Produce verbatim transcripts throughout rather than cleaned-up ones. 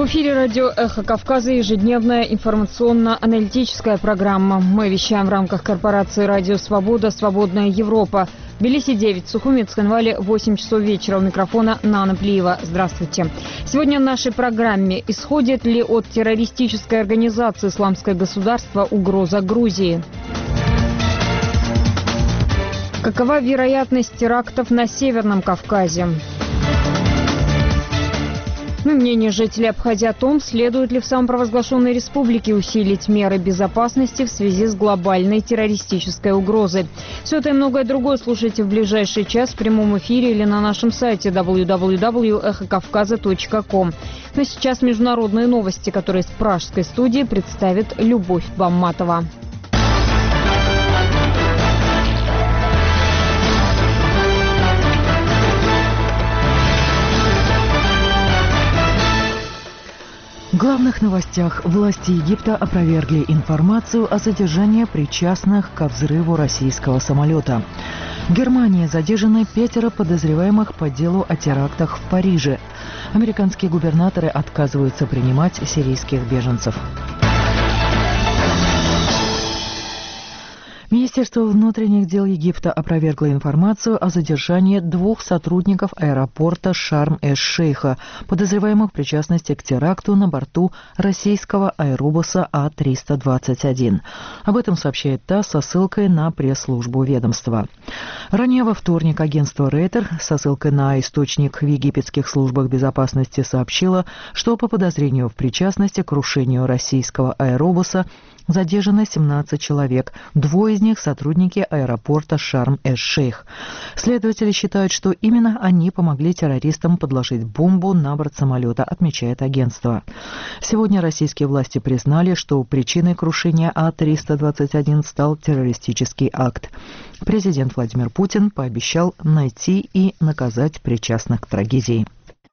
эфире радио «Эхо Кавказа» ежедневная информационно-аналитическая программа. Мы вещаем в рамках корпорации «Радио Свобода. Свободная Европа». В Тбилиси девять, в Сухуми, Цхинвале восемь часов вечера. У микрофона Нана Плиева. Здравствуйте. Сегодня в нашей программе: исходит ли от террористической организации «Исламское государство» угроза Грузии? Какова вероятность терактов на Северном Кавказе? Ну, мнение жителей Абхазии о том, следует ли в самопровозглашенной республике усилить меры безопасности в связи с глобальной террористической угрозой. Все это и многое другое слушайте в ближайший час в прямом эфире или на нашем сайте дабл ю дабл ю дабл ю точка эхо кавказа точка ком. Но сейчас международные новости, которые из пражской студии представит Любовь Бамматова. В главных новостях: власти Египта опровергли информацию о задержании причастных ко взрыву российского самолета. В Германии задержаны пятеро подозреваемых по делу о терактах в Париже. Американские губернаторы отказываются принимать сирийских беженцев. Министерство внутренних дел Египта опровергло информацию о задержании двух сотрудников аэропорта Шарм-эш-Шейха, подозреваемых в причастности к теракту на борту российского аэробуса А триста двадцать один. Об этом сообщает ТАСС со ссылкой на пресс-службу ведомства. Ранее во вторник агентство Рейтер со ссылкой на источник в египетских службах безопасности сообщило, что по подозрению в причастности к крушению российского аэробуса задержано семнадцать человек, двое из них сотрудники аэропорта Шарм-эш-Шейх. Следователи считают, что именно они помогли террористам подложить бомбу на борт самолета, отмечает агентство. Сегодня российские власти признали, что причиной крушения А триста двадцать один стал террористический акт. Президент Владимир Путин пообещал найти и наказать причастных к трагедии.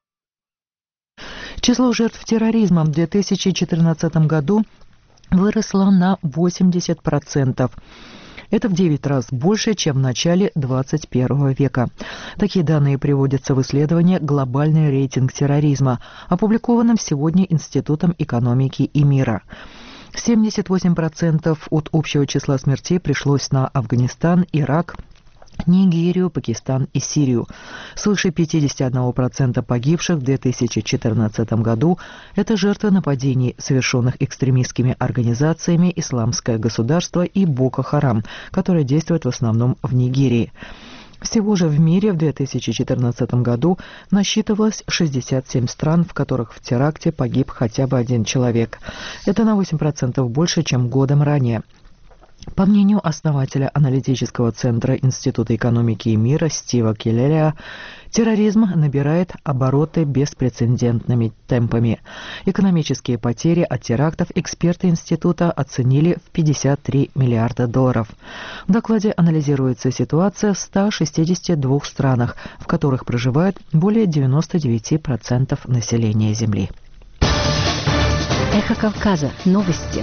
Число жертв терроризма в две тысячи четырнадцатом году выросла на восемьдесят процентов. Это в девять раз больше, чем в начале двадцать первого века. Такие данные приводятся в исследовании «Глобальный рейтинг терроризма», опубликованном сегодня Институтом экономики и мира. семьдесят восемь процентов от общего числа смертей пришлось на Афганистан, Ирак, Нигерию, Пакистан и Сирию. Свыше пятьдесят один процент погибших в две тысячи четырнадцатом году – это жертвы нападений, совершенных экстремистскими организациями «Исламское государство» и «Боко Харам», которые действуют в основном в Нигерии. Всего же в мире в две тысячи четырнадцатом году насчитывалось шестьдесят семь стран, в которых в теракте погиб хотя бы один человек. Это на восемь процентов больше, чем годом ранее. По мнению основателя аналитического центра Института экономики и мира Стива Келлериа, терроризм набирает обороты беспрецедентными темпами. Экономические потери от терактов эксперты института оценили в пятьдесят три миллиарда долларов. В докладе анализируется ситуация в ста шестидесяти двух странах, в которых проживает более девяноста девяти процентов населения Земли. Эхо Кавказа. Новости.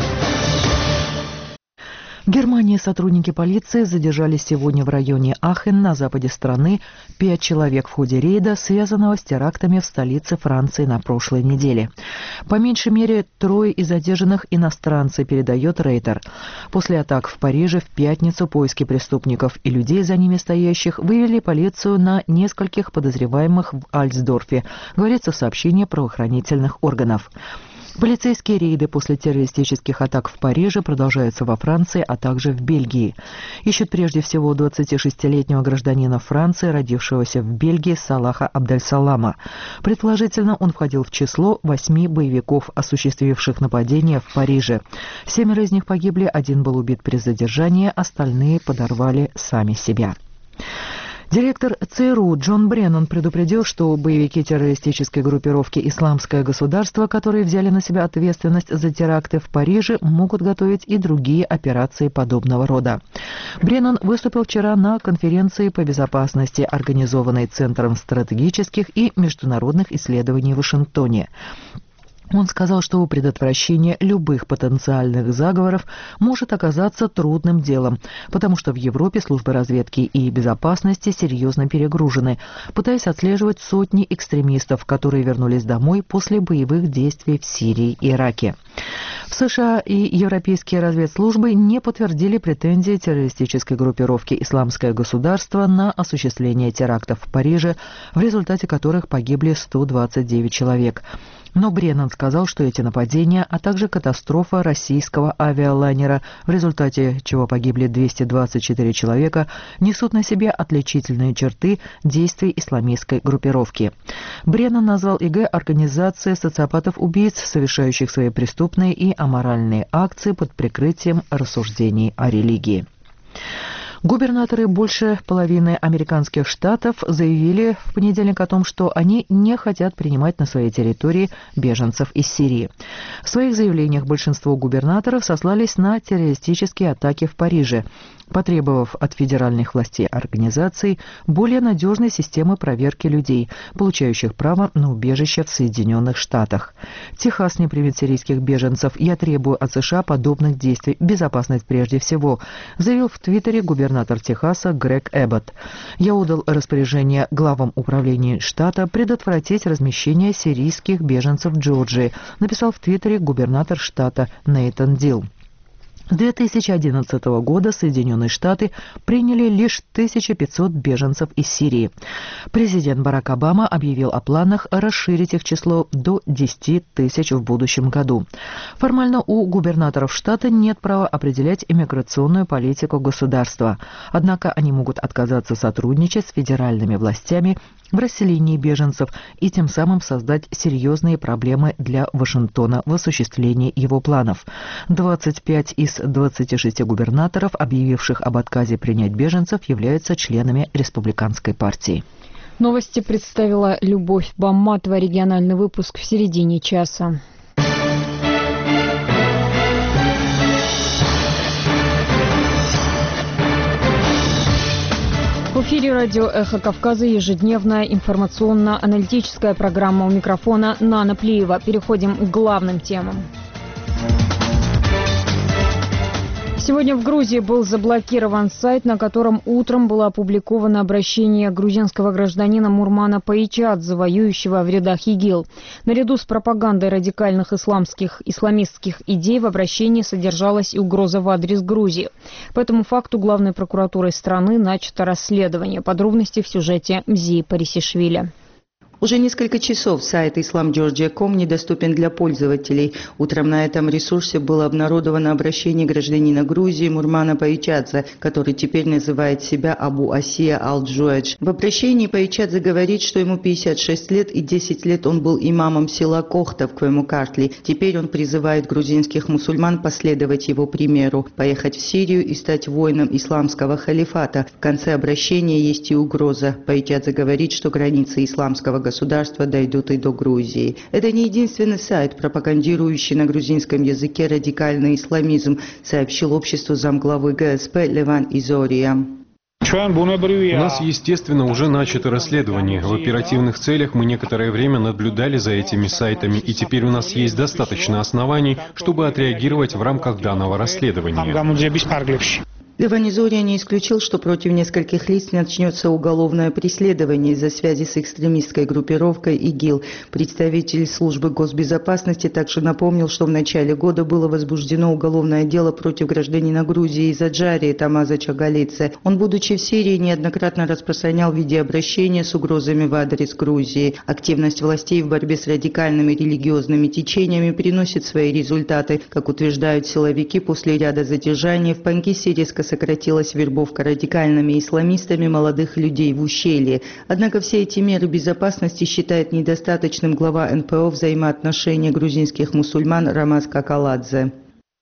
В Германии сотрудники полиции задержали сегодня в районе Ахен на западе страны пять человек в ходе рейда, связанного с терактами в столице Франции на прошлой неделе. По меньшей мере трое из задержанных иностранцы, передает Рейтер. После атак в Париже в пятницу поиски преступников и людей, за ними стоящих, вывели полицию на нескольких подозреваемых в Альцдорфе, говорится в сообщении правоохранительных органов. Полицейские рейды после террористических атак в Париже продолжаются во Франции, а также в Бельгии. Ищут прежде всего двадцатишестилетнего гражданина Франции, родившегося в Бельгии, Салаха Абдельсалама. Предположительно, он входил в число восьми боевиков, осуществивших нападение в Париже. Семеро из них погибли, один был убит при задержании, остальные подорвали сами себя. Директор ЦРУ Джон Бреннан предупредил, что боевики террористической группировки «Исламское государство», которые взяли на себя ответственность за теракты в Париже, могут готовить и другие операции подобного рода. Бреннан выступил вчера на конференции по безопасности, организованной Центром стратегических и международных исследований в Вашингтоне. Он сказал, что предотвращение любых потенциальных заговоров может оказаться трудным делом, потому что в Европе службы разведки и безопасности серьезно перегружены, пытаясь отслеживать сотни экстремистов, которые вернулись домой после боевых действий в Сирии и Ираке. В США и европейские разведслужбы не подтвердили претензии террористической группировки «Исламское государство» на осуществление терактов в Париже, в результате которых погибли сто двадцать девять человек. Но Бреннан сказал, что эти нападения, а также катастрофа российского авиалайнера, в результате чего погибли двести двадцать четыре человека, несут на себе отличительные черты действий исламистской группировки. Бреннан назвал ИГ организацией социопатов-убийц, совершающих свои преступные и аморальные акции под прикрытием рассуждений о религии. Губернаторы больше половины американских штатов заявили в понедельник о том, что они не хотят принимать на своей территории беженцев из Сирии. В своих заявлениях большинство губернаторов сослались на террористические атаки в Париже, потребовав от федеральных властей организаций более надежной системы проверки людей, получающих право на убежище в Соединенных Штатах. Техас не примет сирийских беженцев. Я требую от США подобных действий. Безопасность прежде всего, заявил в Твиттере губернатор Техаса Грег Эббот. Я отдал распоряжение главам управления штата предотвратить размещение сирийских беженцев в Джорджии, написал в Твиттере губернатор штата Нейтан Дилл. С две тысячи одиннадцатого года Соединенные Штаты приняли лишь тысяча пятьсот беженцев из Сирии. Президент Барак Обама объявил о планах расширить их число до десяти тысяч в будущем году. Формально у губернаторов штата нет права определять иммиграционную политику государства. Однако они могут отказаться сотрудничать с федеральными властями в расселении беженцев и тем самым создать серьезные проблемы для Вашингтона в осуществлении его планов. двадцать пять из двадцати шести губернаторов, объявивших об отказе принять беженцев, являются членами республиканской партии. Новости представила Любовь Бамматова. Региональный выпуск в середине часа. В эфире радио «Эхо Кавказа» ежедневная информационно-аналитическая программа. У микрофона Нана Плиева. Переходим к главным темам. Сегодня в Грузии был заблокирован сайт, на котором утром было опубликовано обращение грузинского гражданина Мурмана Паичадзе, воюющего в рядах ИГИЛ. Наряду с пропагандой радикальных исламских исламистских идей в обращении содержалась и угроза в адрес Грузии. По этому факту главной прокуратурой страны начато расследование. Подробности в сюжете Мзии Парисишвили. Уже несколько часов сайт ислам джорджия точка ком недоступен для пользователей. Утром на этом ресурсе было обнародовано обращение гражданина Грузии Мурмана Паичадзе, который теперь называет себя Абу Асия Ал-Джуэдж. В обращении Паичадзе говорит, что ему пятьдесят шесть лет и десять лет он был имамом села Кохта в Квемукартли. Теперь он призывает грузинских мусульман последовать его примеру, поехать в Сирию и стать воином исламского халифата. В конце обращения есть и угроза. Паичадзе говорит, что границы исламского государства государства дойдут и до Грузии. Это не единственный сайт, пропагандирующий на грузинском языке радикальный исламизм, сообщил обществу замглавы ГСП Леван Изория. У нас, естественно, уже начато расследование. В оперативных целях мы некоторое время наблюдали за этими сайтами, и теперь у нас есть достаточно оснований, чтобы отреагировать в рамках данного расследования. Леван Изория не исключил, что против нескольких лиц начнется уголовное преследование из-за связи с экстремистской группировкой ИГИЛ. Представитель службы госбезопасности также напомнил, что в начале года было возбуждено уголовное дело против гражданина Грузии из Аджарии Тамаза Чагалидзе. Он, будучи в Сирии, неоднократно распространял видеообращения с угрозами в адрес Грузии. Активность властей в борьбе с радикальными религиозными течениями приносит свои результаты. Как утверждают силовики, после ряда задержаний в Панкисе резко сократилась вербовка радикальными исламистами молодых людей в ущелье. Однако все эти меры безопасности считает недостаточным глава эн пэ о взаимоотношения грузинских мусульман Рамаз Какаладзе.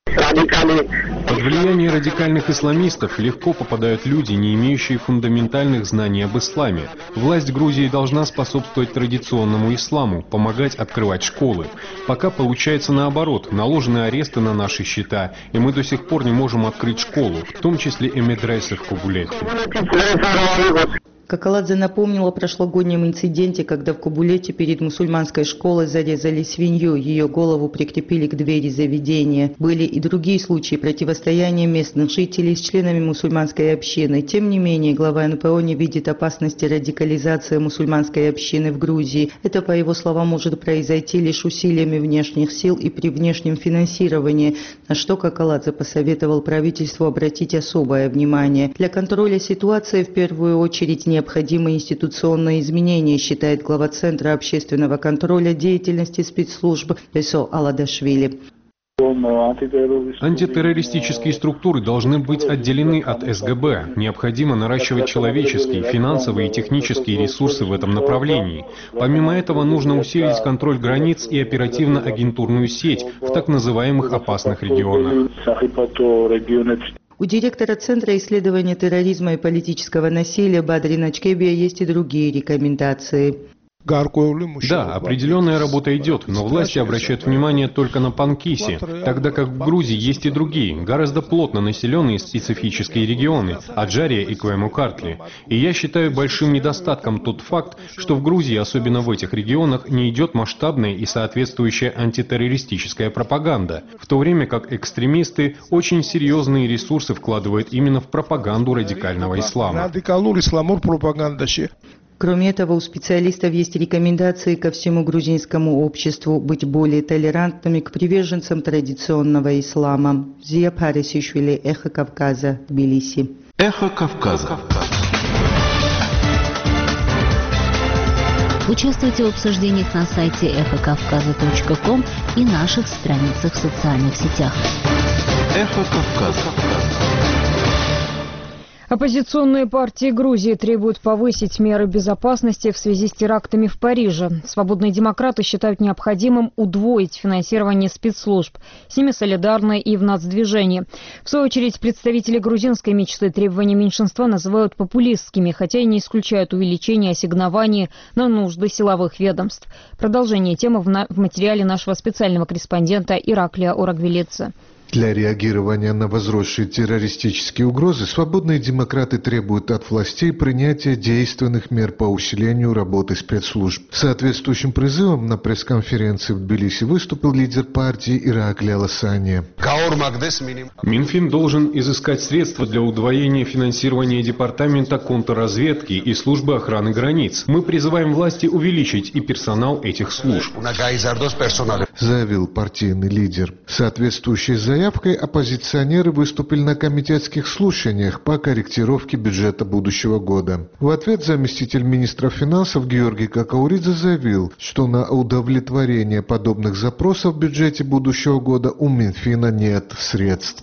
Под влияние радикальных исламистов легко попадают люди, не имеющие фундаментальных знаний об исламе. Власть Грузии должна способствовать традиционному исламу, помогать открывать школы. Пока получается наоборот, наложены аресты на наши счета, и мы до сих пор не можем открыть школу, в том числе и медресе в Кабулете. Какаладзе напомнил о прошлогоднем инциденте, когда в Кабулете перед мусульманской школой зарезали свинью, ее голову прикрепили к двери заведения. Были и другие случаи противостояния местных жителей с членами мусульманской общины. Тем не менее, глава эн пэ о не видит опасности радикализации мусульманской общины в Грузии. Это, по его словам, может произойти лишь усилиями внешних сил и при внешнем финансировании, на что Какаладзе посоветовал правительству обратить особое внимание. Для контроля ситуации в первую очередь не Необходимы институционные изменения, считает глава Центра общественного контроля деятельности спецслужб Бесо Аладашвили. Антитеррористические структуры должны быть отделены от эс гэ бэ. Необходимо наращивать человеческие, финансовые и технические ресурсы в этом направлении. Помимо этого, нужно усилить контроль границ и оперативно-агентурную сеть в так называемых опасных регионах. У директора Центра исследования терроризма и политического насилия Бадри Начкебия есть и другие рекомендации. Да, определенная работа идет, но власти обращают внимание только на Панкиси, тогда как в Грузии есть и другие, гораздо плотно населенные специфические регионы – Аджария и Квему-Картли. И я считаю большим недостатком тот факт, что в Грузии, особенно в этих регионах, не идет масштабная и соответствующая антитеррористическая пропаганда, в то время как экстремисты очень серьезные ресурсы вкладывают именно в пропаганду радикального ислама. Кроме этого, у специалистов есть рекомендации ко всему грузинскому обществу быть более толерантными к приверженцам традиционного ислама. Зия Парисишвили, Эхо Кавказа, Тбилиси. Эхо Кавказа. Участвуйте в обсуждениях на сайте эхо кавказа точка ком и наших страницах в социальных сетях. Эхо Кавказа. Оппозиционные партии Грузии требуют повысить меры безопасности в связи с терактами в Париже. Свободные демократы считают необходимым удвоить финансирование спецслужб. С ними солидарны и в нацдвижении. В свою очередь, представители грузинской мечты требования меньшинства называют популистскими, хотя и не исключают увеличение ассигнований на нужды силовых ведомств. Продолжение темы в, на- в материале нашего специального корреспондента Ираклия Орагвелидзе. Для реагирования на возросшие террористические угрозы свободные демократы требуют от властей принятия действенных мер по усилению работы спецслужб. Соответствующим призывом на пресс-конференции в Тбилиси выступил лидер партии Ираклий Аласания. Минфин должен изыскать средства для удвоения финансирования Департамента контрразведки и службы охраны границ. Мы призываем власти увеличить и персонал этих служб, заявил партийный лидер. Соответствующие заявки заявкой оппозиционеры выступили на комитетских слушаниях по корректировке бюджета будущего года. В ответ заместитель министра финансов Георгий Какауридзе заявил, что на удовлетворение подобных запросов в бюджете будущего года у Минфина нет средств.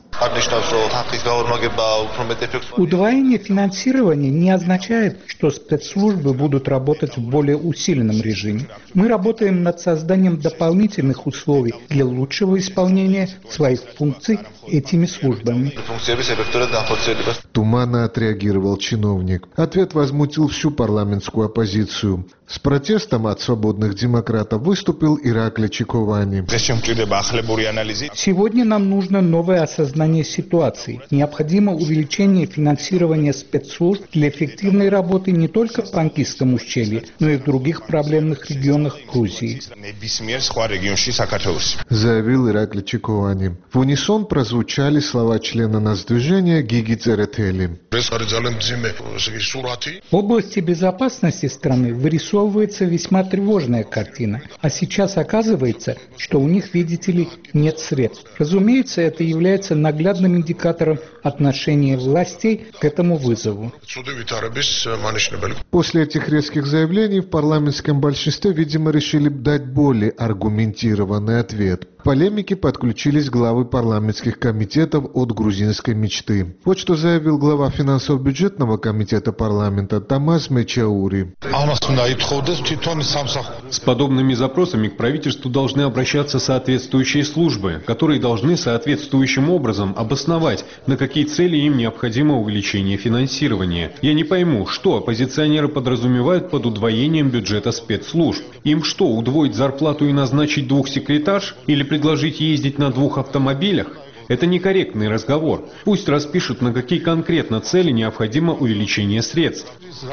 Удвоение финансирования не означает, что спецслужбы будут работать в более усиленном режиме. Мы работаем над созданием дополнительных условий для лучшего исполнения своих функций этими службами. Туманно отреагировал чиновник. Ответ возмутил всю парламентскую оппозицию. С протестом от свободных демократов выступил Ираклий Чиковани. Сегодня нам нужно новое осознание ситуации. Необходимо увеличение финансирования спецслужб для эффективной работы не только в Панкисском ущелье, но и в других проблемных регионах Грузии. Заявил Ираклий Чиковани. В унисон прозвучали слова члена нацдвижения Гиги Церетели. В области безопасности страны вырисовывается весьма тревожная картина. А сейчас оказывается, что у них, видите ли, нет средств. Разумеется, это является наглядным индикатором отношения властей к этому вызову. После этих резких заявлений в парламентском большинстве, видимо, решили дать более аргументированный ответ. К полемике подключились главы парламентских комитетов от грузинской мечты. Вот что заявил глава финансово-бюджетного комитета парламента Тамас Мечаури. С подобными запросами к правительству должны обращаться соответствующие службы, которые должны соответствующим образом обосновать, на какие цели им необходимо увеличение финансирования. Я не пойму, что оппозиционеры подразумевают под удвоением бюджета спецслужб. Им что, удвоить зарплату и назначить двух секретарш? Или предложить ездить на двух автомобилях? Это некорректный разговор. Пусть распишут, на какие конкретно цели необходимо увеличение средств.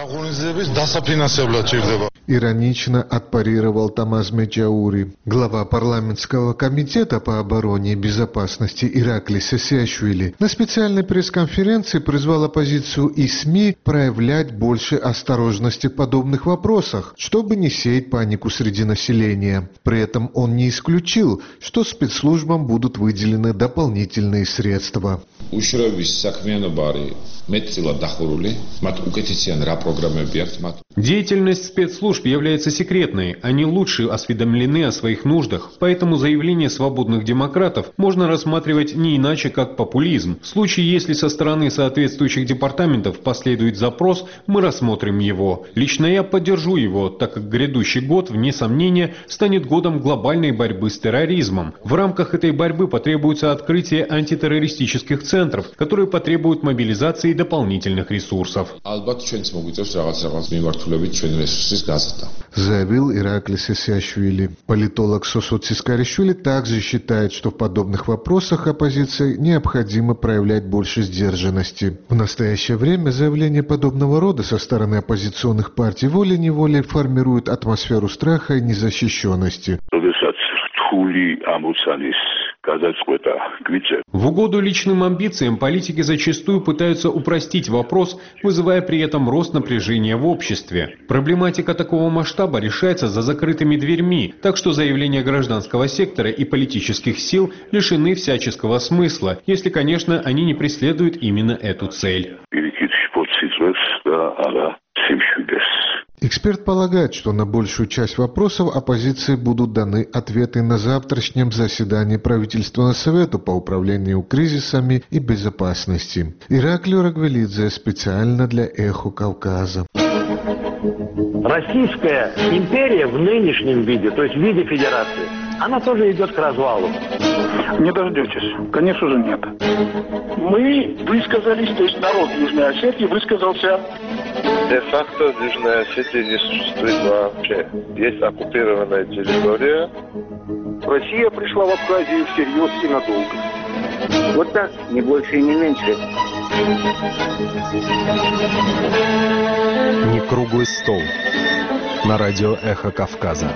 Иронично отпарировал Тамаз Меджаури. Глава парламентского комитета по обороне и безопасности Иракли Сесиашвили на специальной пресс-конференции призвал оппозицию и СМИ проявлять больше осторожности в подобных вопросах, чтобы не сеять панику среди населения. При этом он не исключил, что спецслужбам будут выделены дополнительные средства. Деятельность спецслужб является секретной, они лучше осведомлены о своих нуждах, поэтому заявление свободных демократов можно рассматривать не иначе, как популизм. В случае, если со стороны соответствующих департаментов последует запрос, мы рассмотрим его. Лично я поддержу его, так как грядущий год, вне сомнения, станет годом глобальной борьбы с терроризмом. В рамках этой борьбы потребуется открытие антитеррористических центров, которые потребуют мобилизации дополнительных ресурсов. Заявил Иракли Сесиашвили. Политолог Сосот Сискаришвили также считает, что в подобных вопросах оппозиции необходимо проявлять больше сдержанности. В настоящее время заявления подобного рода со стороны оппозиционных партий волей-неволей формируют атмосферу страха и незащищенности. В угоду личным амбициям политики зачастую пытаются упростить вопрос, вызывая при этом рост напряжения в обществе. Проблематика такого масштаба решается за закрытыми дверьми, так что заявления гражданского сектора и политических сил лишены всяческого смысла, если, конечно, они не преследуют именно эту цель. Эксперт полагает, что на большую часть вопросов оппозиции будут даны ответы на завтрашнем заседании правительственного совета по управлению кризисами и безопасности. Ираклий Рагвелидзе специально для «Эхо Кавказа». Российская империя в нынешнем виде, то есть в виде федерации, она тоже идет к развалу. Не дождетесь. Конечно же, нет. Мы высказались, то есть народ Южной Осетии высказался. Де-факто в Южной Осетии не существует вообще. Есть оккупированная территория. Россия пришла в Абхазию всерьез и надолго. Вот так, не больше и не меньше. Не круглый стол. На радио «Эхо Кавказа».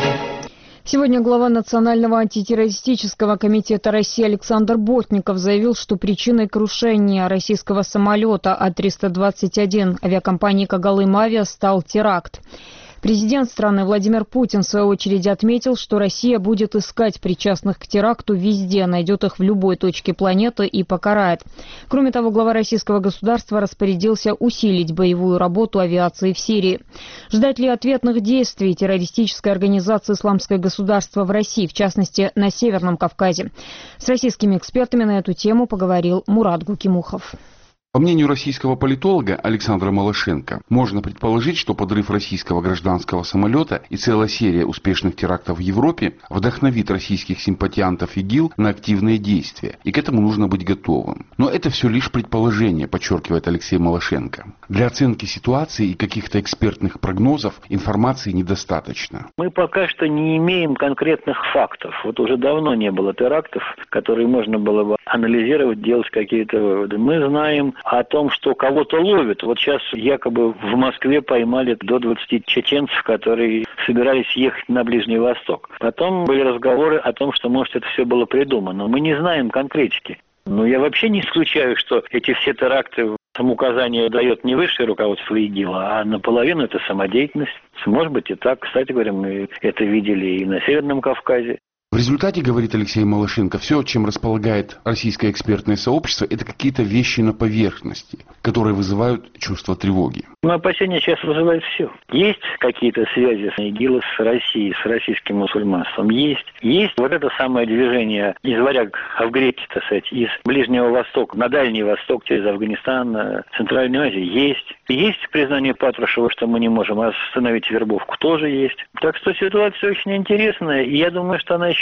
Сегодня глава Национального антитеррористического комитета России Александр Бортников заявил, что причиной крушения российского самолета А триста двадцать один авиакомпании «Когалым Авиа» стал теракт. Президент страны Владимир Путин, в свою очередь, отметил, что Россия будет искать причастных к теракту везде, найдет их в любой точке планеты и покарает. Кроме того, глава российского государства распорядился усилить боевую работу авиации в Сирии. Ждать ли ответных действий террористической организации «Исламское государство» в России, в частности, на Северном Кавказе? С российскими экспертами на эту тему поговорил Мурат Гукимухов. По мнению российского политолога Александра Малашенко, можно предположить, что подрыв российского гражданского самолета и целая серия успешных терактов в Европе вдохновит российских симпатиантов ИГИЛ на активные действия, и к этому нужно быть готовым. Но это все лишь предположение, подчеркивает Алексей Малашенко. Для оценки ситуации и каких-то экспертных прогнозов информации недостаточно. Мы пока что не имеем конкретных фактов. Вот уже давно не было терактов, которые можно было бы анализировать, делать какие-то выводы. Мы знаем о том, что кого-то ловят. Вот сейчас якобы в Москве поймали до двадцати чеченцев, которые собирались ехать на Ближний Восток. Потом были разговоры о том, что, может, это все было придумано. Мы не знаем конкретики. Но я вообще не исключаю, что эти все теракты, самоуказание дает не высшее руководство ИГИЛа, а наполовину это самодеятельность. Может быть и так. Кстати говоря, мы это видели и на Северном Кавказе. В результате, говорит Алексей Малашенко, все, чем располагает российское экспертное сообщество, это какие-то вещи на поверхности, которые вызывают чувство тревоги. Но опасения сейчас вызывает все. Есть какие-то связи с ИГИЛом, с Россией, с российским мусульманством? Есть. Есть вот это самое движение из варяг Авгрете, так сказать, из Ближнего Востока на Дальний Восток, через Афганистан, Центральную Азию? Есть. Есть признание Патрушева, что мы не можем остановить вербовку? Тоже есть. Так что ситуация очень интересная, и я думаю, что она еще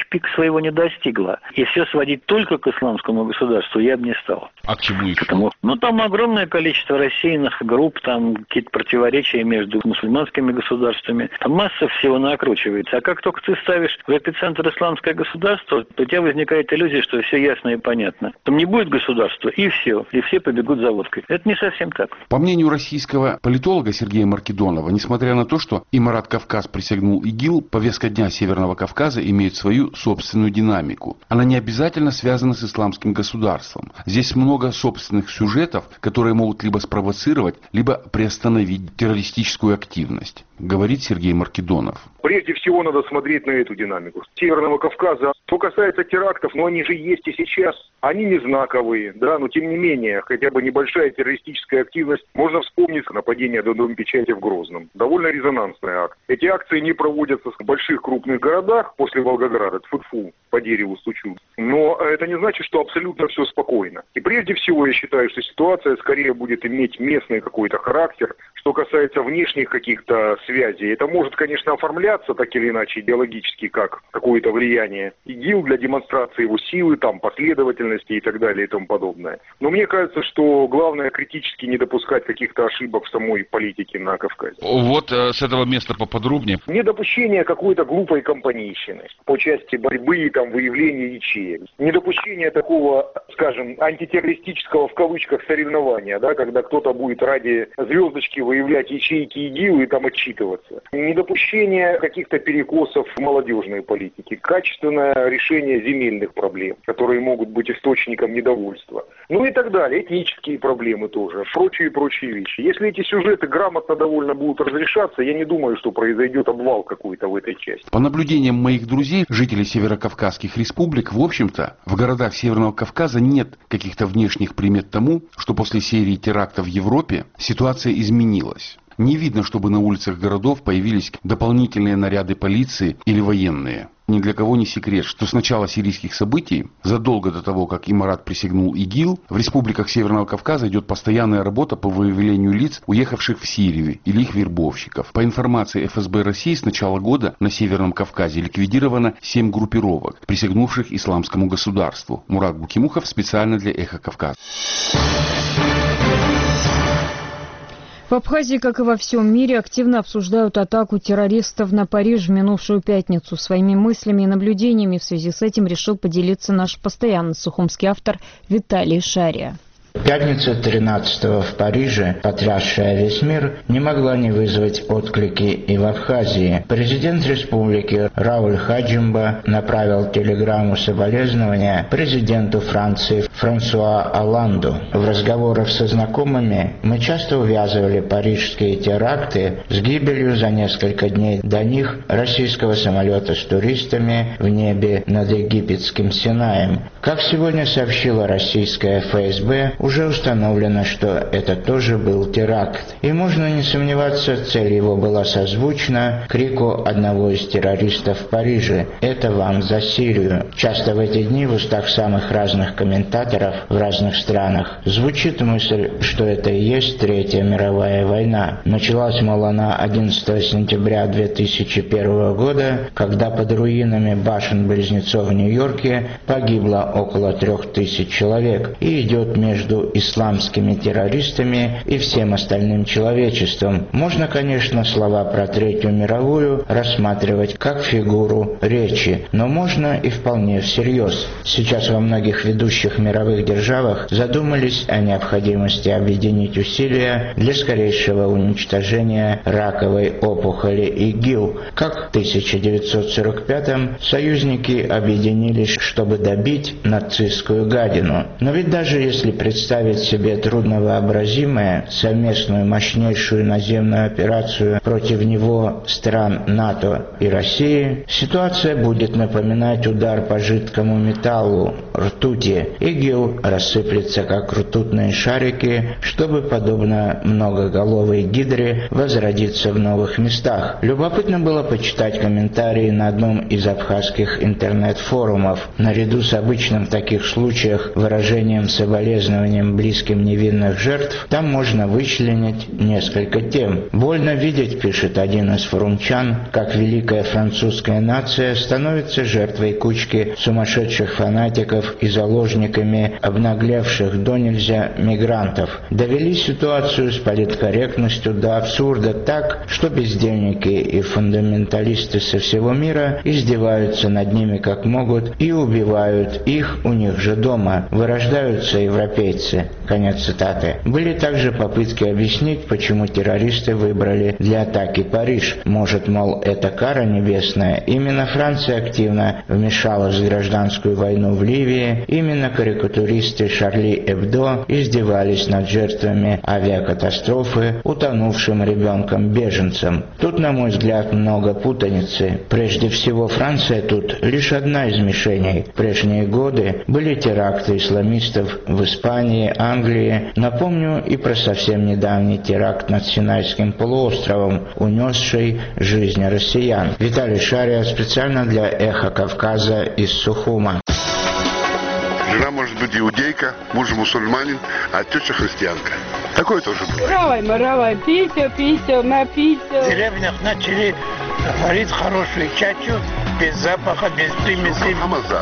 еще пик своего не достигла. И все сводить только к исламскому государству я бы не стал. А к чему еще? Потому, ну, там огромное количество рассеянных групп, там какие-то противоречия между мусульманскими государствами. Там масса всего накручивается. А как только ты ставишь в эпицентр исламское государство, то у тебя возникает иллюзия, что все ясно и понятно. Там не будет государства, и все. И все побегут за водкой. Это не совсем так. По мнению российского политолога Сергея Маркедонова, несмотря на то, что Имарат Кавказ присягнул ИГИЛ, повестка дня Северного Кавказа имеет свою собственную динамику. Она не обязательно связана с исламским государством. Здесь много собственных сюжетов, которые могут либо спровоцировать, либо приостановить террористическую активность, говорит Сергей Маркедонов. Прежде всего надо смотреть на эту динамику Северного Кавказа. Что касается терактов, но они же есть и сейчас. Они не знаковые, да, но тем не менее, хотя бы небольшая террористическая активность. Можно вспомнить нападение на Дом печати в Грозном. Довольно резонансный акт. Эти акции не проводятся в больших крупных городах после Волгограда. Тьфу-тьфу, по дереву стучу. Но это не значит, что абсолютно все спокойно. И прежде всего я считаю, что ситуация скорее будет иметь местный какой-то характер. Что касается внешних каких-то связей, это может, конечно, оформляться так или иначе идеологически как какое-то влияние ИГИЛ для демонстрации его силы, там, последовательности и так далее и тому подобное. Но мне кажется, что главное критически не допускать каких-то ошибок в самой политике на Кавказе. Вот э, с этого места поподробнее. Недопущение какой-то глупой компанейщины по части борьбы и там, выявления ячеек. Недопущение такого, скажем, антитеррористического в кавычках соревнования, да, когда кто-то будет ради звездочки выявлять ячейки ИГИЛ и там отчитываться. Недопущение каких-то перекосов в молодежной политике. Качественное решение земельных проблем, которые могут быть источником недовольства. Ну и так далее. Этнические проблемы тоже. Прочие и прочие вещи. Если эти сюжеты грамотно довольно будут разрешаться, я не думаю, что произойдет обвал какой-то в этой части. По наблюдениям моих друзей, жителей северокавказских республик, в общем-то, в городах Северного Кавказа нет каких-то внешних примет тому, что после серии терактов в Европе ситуация изменилась. Не видно, чтобы на улицах городов появились дополнительные наряды полиции или военные. Ни для кого не секрет, что с начала сирийских событий, задолго до того, как Имарат присягнул ИГИЛ, в республиках Северного Кавказа идет постоянная работа по выявлению лиц, уехавших в Сирию, или их вербовщиков. По информации эф эс бэ России, с начала года на Северном Кавказе ликвидировано семь группировок, присягнувших исламскому государству. Мурат Букимухов специально для Эхо Кавказа. В Абхазии, как и во всем мире, активно обсуждают атаку террористов на Париж в минувшую пятницу. Своими мыслями и наблюдениями в связи с этим решил поделиться наш постоянный сухумский автор Виталий Шария. Пятница тринадцатого в Париже, потрясшая весь мир, не могла не вызвать отклики и в Абхазии. Президент республики Рауль Хаджимба направил телеграмму соболезнования президенту Франции Франсуа Оланду. В разговорах со знакомыми мы часто увязывали парижские теракты с гибелью за несколько дней до них российского самолета с туристами в небе над египетским Синаем. Как сегодня сообщила российская эф эс бэ, уже установлено, что это тоже был теракт. И можно не сомневаться, цель его была созвучна крику одного из террористов в Париже: «Это вам за Сирию». Часто в эти дни в устах самых разных комментаторов в разных странах звучит мысль, что это и есть Третья мировая война. Началась, мол, она одиннадцатого сентября две тысячи первого года, когда под руинами башен-близнецов в Нью-Йорке погибло около трех тысяч человек, и идет между исламскими террористами и всем остальным человечеством. Можно, конечно, слова про Третью мировую рассматривать как фигуру речи, но можно и вполне всерьез. Сейчас во многих ведущих мировых державах задумались о необходимости объединить усилия для скорейшего уничтожения раковой опухоли ИГИЛ. Как в тысяча девятьсот сорок пятом союзники объединились, чтобы добить нацистскую гадину. Но ведь даже если представить себе трудновообразимое, совместную мощнейшую наземную операцию против него стран НАТО и России, ситуация будет напоминать удар по жидкому металлу, ртути. ИГИЛ рассыплется как ртутные шарики, чтобы, подобно многоголовой гидре, возродиться в новых местах. Любопытно было почитать комментарии на одном из абхазских интернет-форумов. Наряду с обычным в таких случаях выражением соболезнования воспоминаниям близким невинных жертв, там можно вычленить несколько тем. «Больно видеть», пишет один из форумчан, как великая французская нация становится жертвой кучки сумасшедших фанатиков и заложниками обнаглевших до нельзя мигрантов. Довели ситуацию с политкорректностью до абсурда так, что бездельники и фундаменталисты со всего мира издеваются над ними как могут и убивают их у них же дома. Вырождаются европейцы. Конец цитаты. Были также попытки объяснить, почему террористы выбрали для атаки Париж. Может, мол, это кара небесная. Именно Франция активно вмешалась в гражданскую войну в Ливии. Именно карикатуристы Шарли Эбдо издевались над жертвами авиакатастрофы, утонувшим ребенком-беженцем. Тут, на мой взгляд, много путаницы. Прежде всего, Франция тут лишь одна из мишеней. В прежние годы были теракты исламистов в Испании, Англии. Напомню и про совсем недавний теракт над Синайским полуостровом, унесший жизни россиян. Виталий Шария специально для «Эхо Кавказа» из Сухума. Жена может быть иудейка, муж мусульманин, а теща христианка. Такое тоже было. Равай, маравай, пися, пися, напися. В деревнях начали варить хорошую чачу, без запаха, без примесей.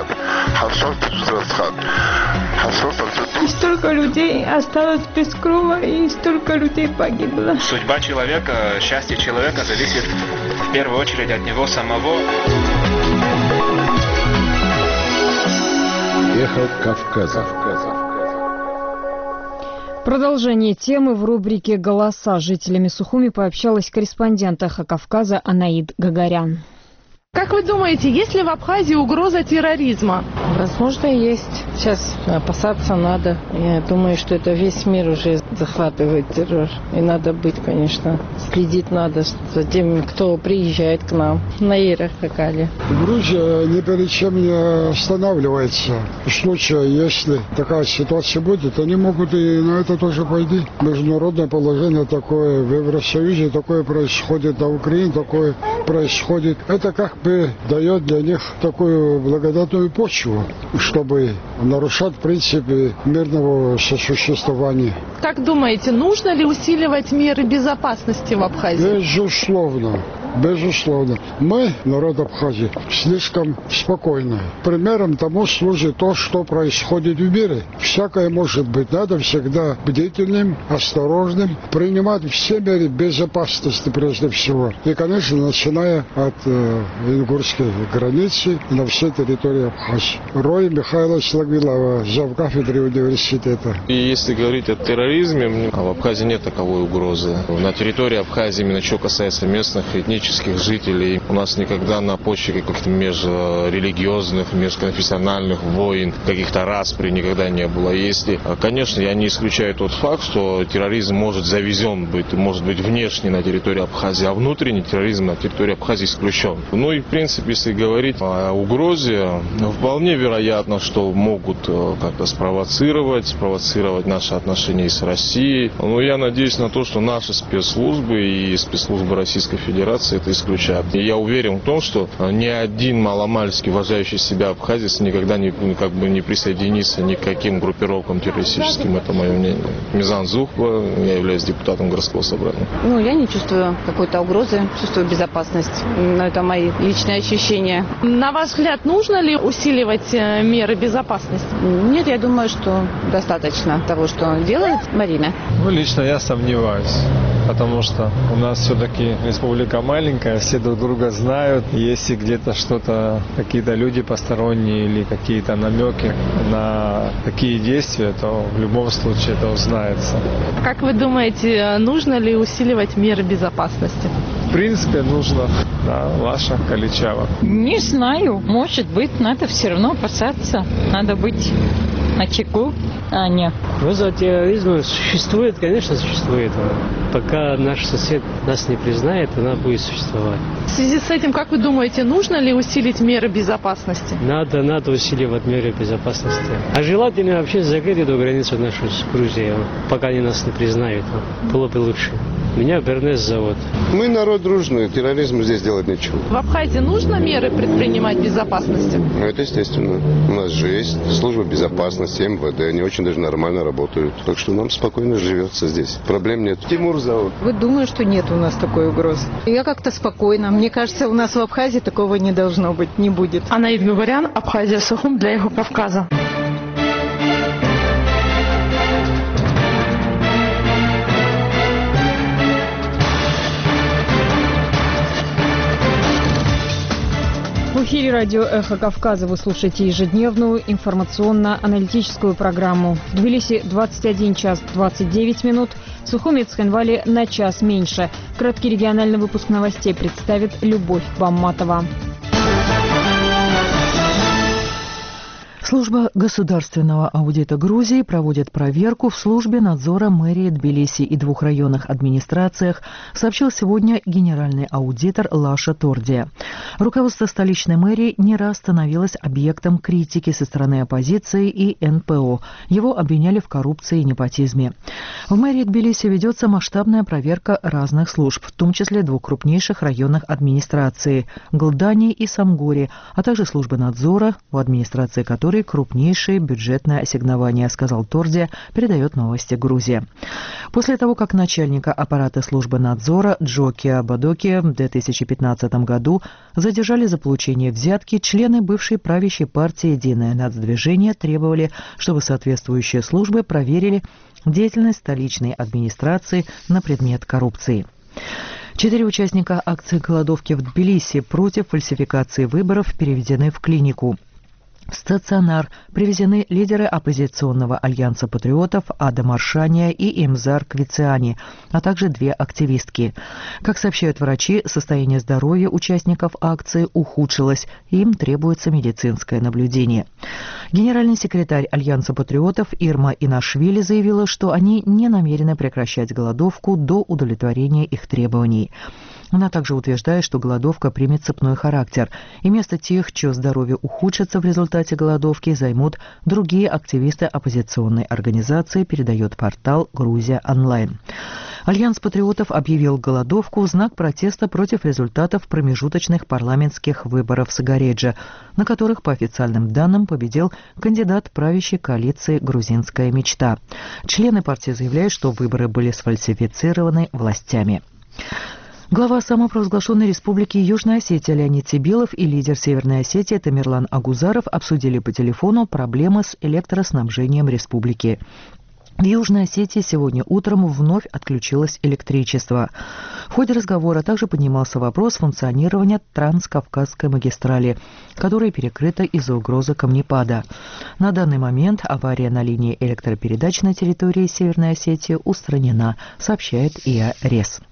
И столько людей осталось без крова, и столько людей погибло. Судьба человека, счастье человека зависит в первую очередь от него самого. Эхо Кавказа. Продолжение темы в рубрике «Голоса». С жителями Сухуми пообщалась корреспондент «Эхо Кавказа» Анаид Гагарян. Как вы думаете, есть ли в Абхазии угроза терроризма? Возможно, есть. Сейчас опасаться надо. Я думаю, что это весь мир уже захватывает террор. И надо быть, конечно, следить надо за тем, кто приезжает к нам. Наира Хакали. Грузия ни перед чем не останавливается. В случае, если такая ситуация будет, они могут и на это тоже пойти. Международное положение такое, в Евросоюзе такое происходит, на Украине такое происходит. Это как бы дает для них такую благодатную почву, чтобы нарушать принципы мирного сосуществования. Как думаете, нужно ли усиливать меры безопасности в Абхазии? Безусловно. Безусловно. Мы, народ Абхазии, слишком спокойны. Примером тому служит то, что происходит в мире. Всякое может быть. Надо всегда бдительным, осторожным, принимать все меры безопасности прежде всего. И, конечно, начиная от э, ингурской границы на всей территории Абхазии. Рой Михайлович Лагвилова, завкафедры университета. И если говорить о терроризме, в Абхазии нет таковой угрозы. На территории Абхазии, именно что касается местных этнических жителей, у нас никогда на почве каких-то межрелигиозных, межконфессиональных войн, каких-то распри никогда не было. Если, конечно, я не исключаю тот факт, что терроризм может завезен быть, может быть внешне на территории Абхазии, а внутренний терроризм на территории Абхазии исключен. Ну и в принципе, если говорить о угрозе, вполне вероятно, что могут как-то спровоцировать, спровоцировать наши отношения с Россией. Но я надеюсь на то, что наши спецслужбы и спецслужбы Российской Федерации это исключают. И я уверен в том, что ни один маломальски уважающий себя абхазец никогда не, как бы, не присоединится ни к каким группировкам террористическим. Это мое мнение. Мизан Зухва, я являюсь депутатом городского собрания. Ну, я не чувствую какой-то угрозы, чувствую безопасность. Это мои личные ощущения. На ваш взгляд, нужно ли усиливать меры безопасности? Нет, я думаю, что достаточно того, что делает Марина. Ну, лично я сомневаюсь. Потому что у нас все-таки республика маленькая, все друг друга знают. Если где-то что-то, какие-то люди посторонние или какие-то намеки на такие действия, то в любом случае это узнается. Как вы думаете, нужно ли усиливать меры безопасности? В принципе, нужно. Да, Лаша Каличава. Не знаю. Может быть, надо все равно опасаться. Надо быть начеку, а не... Угроза терроризма существует, конечно, существует. Пока наш сосед нас не признает, она будет существовать. В связи с этим, как вы думаете, нужно ли усилить меры безопасности? Надо, надо усиливать меры безопасности. А желательно вообще закрыть эту границу нашу с Грузией, пока они нас не признают. Было бы лучше. Меня Бернес зовут. Мы народ дружный, терроризм здесь делать нечего. В Абхазии нужно меры предпринимать безопасности? Ну, это естественно. У нас же есть служба безопасности, эм вэ дэ, они очень даже нормально работают. Так что нам спокойно живется здесь. Проблем нет. Тимур зовут. Вы думаете, что нет у нас такой угрозы? Я как-то спокойна. Мне кажется, у нас в Абхазии такого не должно быть, не будет. Анаид Гугарян, Абхазия, Сухум для Эхо Кавказа. В эфире радио «Эхо Кавказа» вы слушаете ежедневную информационно-аналитическую программу. В Тбилиси двадцать один час двадцать девять минут, в Сухуми и Цхинвале на час меньше. Краткий региональный выпуск новостей представит Любовь Бамматова. Служба государственного аудита Грузии проводит проверку в службе надзора мэрии Тбилиси и двух районных администрациях, сообщил сегодня генеральный аудитор Лаша Тордия. Руководство столичной мэрии не раз становилось объектом критики со стороны оппозиции и эн пэ о. Его обвиняли в коррупции и непотизме. В мэрии Тбилиси ведется масштабная проверка разных служб, в том числе двух крупнейших районных администраций – Глдани и Самгори, а также службы надзора, в администрации которой крупнейшее бюджетное ассигнование, сказал Тордия, передает новости Грузия. После того, как начальника аппарата службы надзора Джокия Бадоки в две тысячи пятнадцатом году задержали за получение взятки, члены бывшей правящей партии «Единое нацдвижение» требовали, чтобы соответствующие службы проверили деятельность столичной администрации на предмет коррупции. Четыре участника акции голодовки в Тбилиси против фальсификации выборов переведены в клинику. В стационар привезены лидеры оппозиционного альянса патриотов Ада Маршания и Имзар Квициани, а также две активистки. Как сообщают врачи, состояние здоровья участников акции ухудшилось, и им требуется медицинское наблюдение. Генеральный секретарь альянса патриотов Ирма Инашвили заявила, что они не намерены прекращать голодовку до удовлетворения их требований. Она также утверждает, что голодовка примет цепной характер, и место тех, чье здоровье ухудшится в результате голодовки, займут другие активисты оппозиционной организации, передает портал «Грузия онлайн». Альянс патриотов объявил голодовку в знак протеста против результатов промежуточных парламентских выборов Сагареджа, на которых, по официальным данным, победил кандидат правящей коалиции «Грузинская мечта». Члены партии заявляют, что выборы были сфальсифицированы властями. Глава самопровозглашенной республики Южная Осетия Леонид Сибилов и лидер Северной Осетии Тамерлан Агузаров обсудили по телефону проблемы с электроснабжением республики. В Южной Осетии сегодня утром вновь отключилось электричество. В ходе разговора также поднимался вопрос функционирования Транскавказской магистрали, которая перекрыта из-за угрозы камнепада. На данный момент авария на линии электропередач на территории Северной Осетии устранена, сообщает ИА РЕС.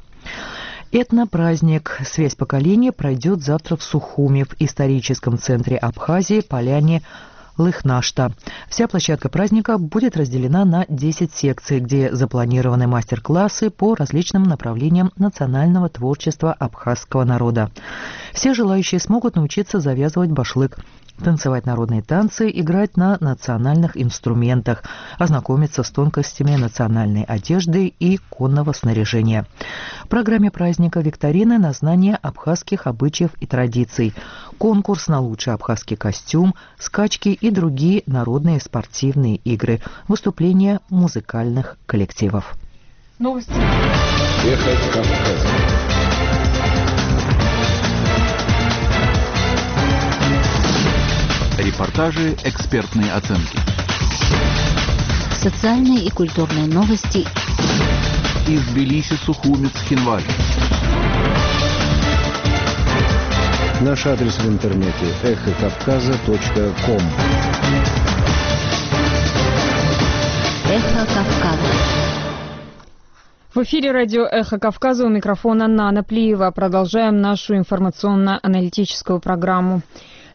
Этнопраздник «Связь поколений» пройдет завтра в Сухуми, в историческом центре Абхазии, поляне Лыхнашта. Вся площадка праздника будет разделена на десять секций, где запланированы мастер-классы по различным направлениям национального творчества абхазского народа. Все желающие смогут научиться завязывать башлык, танцевать народные танцы, играть на национальных инструментах, ознакомиться с тонкостями национальной одежды и конного снаряжения. В программе праздника викторины на знание абхазских обычаев и традиций, конкурс на лучший абхазский костюм, скачки и другие народные спортивные игры, выступления музыкальных коллективов. Новости. Эхо Кавказа. Репортажи, экспертные оценки. Социальные и культурные новости. Из Тбилиси, Сухуми, Цхинвали. Наш адрес в интернете эхо кавказа точка ком. Эхо Кавказа. В эфире радио «Эхо Кавказа», у микрофона Нана Плиева. Продолжаем нашу информационно-аналитическую программу.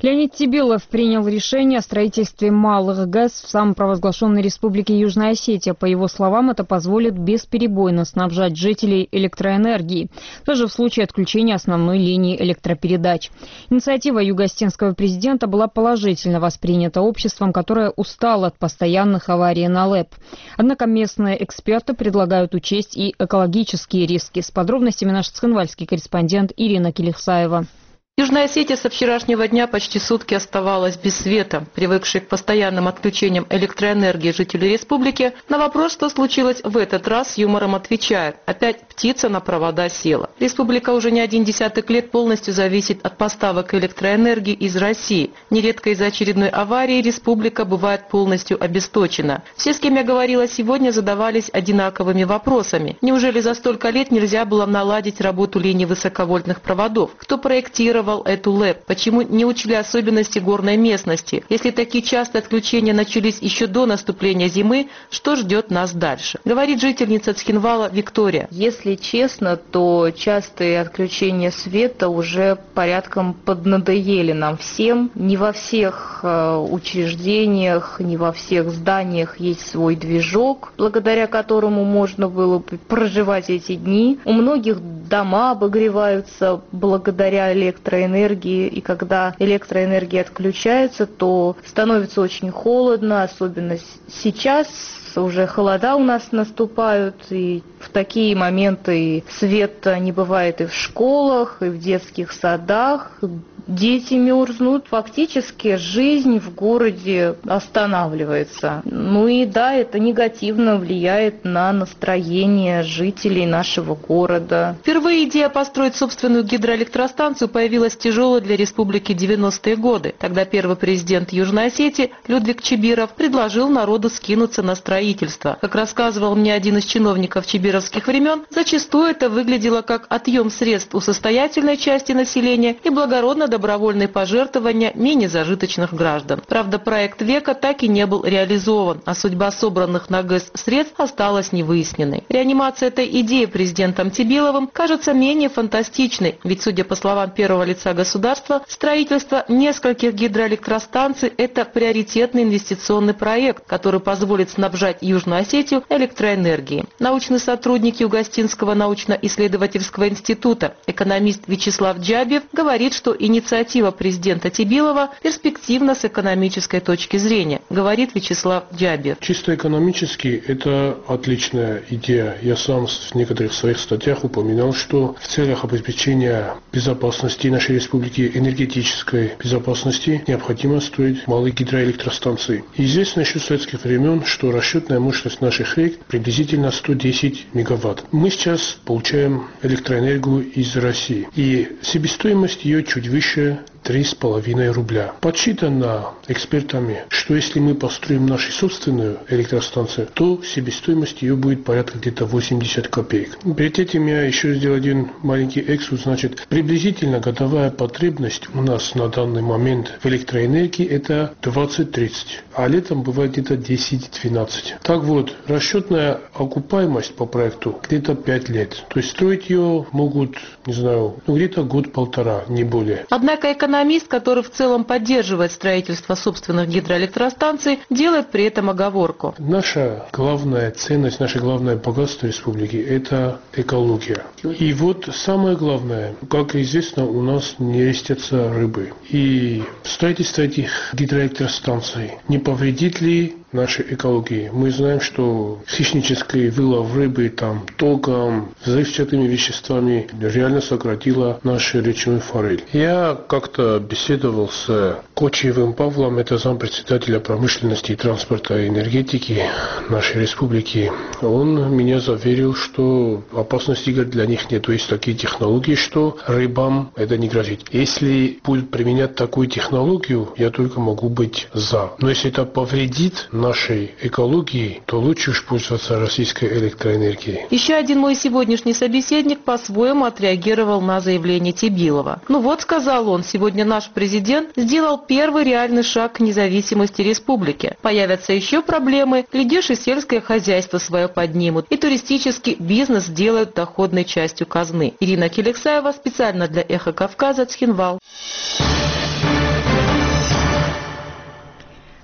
Леонид Тебилов принял решение о строительстве малых ГЭС в самопровозглашенной республике Южная Осетия. По его словам, это позволит бесперебойно снабжать жителей электроэнергией, даже в случае отключения основной линии электропередач. Инициатива юго-осетинского президента была положительно воспринята обществом, которое устало от постоянных аварий на ЛЭП. Однако местные эксперты предлагают учесть и экологические риски. С подробностями наш цхинвальский корреспондент Ирина Келихсаева. Южная Осетия со вчерашнего дня почти сутки оставалась без света. Привыкшие к постоянным отключениям электроэнергии жители республики на вопрос, что случилось в этот раз, с юмором отвечают: опять птица на провода села. Республика уже не один десяток лет полностью зависит от поставок электроэнергии из России. Нередко из-за очередной аварии республика бывает полностью обесточена. Все, с кем я говорила сегодня, задавались одинаковыми вопросами. Неужели за столько лет нельзя было наладить работу линий высоковольтных проводов? Кто проектировал эту ЛЭП? Почему не учли особенности горной местности? Если такие частые отключения начались еще до наступления зимы, что ждет нас дальше? Говорит жительница Цхинвала Виктория. Если честно, то частые отключения света уже порядком поднадоели нам всем. Не во всех э, учреждениях, не во всех зданиях есть свой движок, благодаря которому можно было бы проживать эти дни. У многих дома обогреваются благодаря электроэнергии. электроэнергии, и когда электроэнергия отключается, то становится очень холодно, особенно сейчас. Уже холода у нас наступают, и в такие моменты света не бывает и в школах, и в детских садах. Дети мерзнут. Фактически жизнь в городе останавливается. Ну и да, это негативно влияет на настроение жителей нашего города. Впервые идея построить собственную гидроэлектростанцию появилась тяжелой для республики девяностые годы. Тогда первый президент Южной Осетии Людвиг Чибиров предложил народу скинуться на строительство. Как рассказывал мне один из чиновников чибировских времен, зачастую это выглядело как отъем средств у состоятельной части населения и благородно добровольные пожертвования менее зажиточных граждан. Правда, проект века так и не был реализован, а судьба собранных на ГЭС средств осталась невыясненной. Реанимация этой идеи президентом Тебиловым кажется менее фантастичной, ведь, судя по словам первого лица государства, строительство нескольких гидроэлектростанций – это приоритетный инвестиционный проект, который позволит снабжать Южную Осетию электроэнергией. Научный сотрудник Юго-Осетинского научно-исследовательского института, экономист Вячеслав Джабьев, говорит, что инициатива Инициатива президента Тебилова перспективна с экономической точки зрения, говорит Вячеслав Джабьев. Чисто экономически это отличная идея. Я сам в некоторых своих статьях упоминал, что в целях обеспечения безопасности нашей республики, энергетической безопасности, необходимо строить малые гидроэлектростанции. И известно еще с советских времен, что расчетная мощность наших рек приблизительно сто десять мегаватт. Мы сейчас получаем электроэнергию из России, и себестоимость ее чуть выше три с половиной рубля. Подсчитано экспертами, что если мы построим нашу собственную электростанцию, то себестоимость ее будет порядка где-то восемьдесят копеек. Перед этим я еще сделал один маленький экскурс. Значит, приблизительно годовая потребность у нас на данный момент в электроэнергии это двадцать-тридцать, а летом бывает где-то десять-двенадцать. Так вот, расчетная окупаемость по проекту где-то пять лет. То есть строить ее могут, не знаю, ну где-то год-полтора, не более. Однако экономист, который в целом поддерживает строительство собственных гидроэлектростанций, делает при этом оговорку. Наша главная ценность, наше главное богатство республики – это экология. И вот самое главное, как известно, у нас не растятся рыбы. И строительство этих гидроэлектростанций не повредит ли нашей экологии? Мы знаем, что хищнический вылов рыбы там током, взрывчатыми веществами реально сократило нашу речную форель. Я как-то беседовал с Кочиевым Павлом, это зампредседателя промышленности, транспорта и энергетики нашей республики. Он меня заверил, что опасности для них нет. То есть такие технологии, что рыбам это не грозит. Если будут применять такую технологию, я только могу быть за. Но если это повредит нашей экологии, то лучше уж пользоваться российской электроэнергией. Еще один мой сегодняшний собеседник по-своему отреагировал на заявление Тебилова. Ну вот, сказал он, сегодня наш президент сделал первый реальный шаг к независимости республики. Появятся еще проблемы, глядишь, и сельское хозяйство свое поднимут, и туристический бизнес сделают доходной частью казны. Ирина Келихсаева специально для Эхо Кавказа, Цхинвал.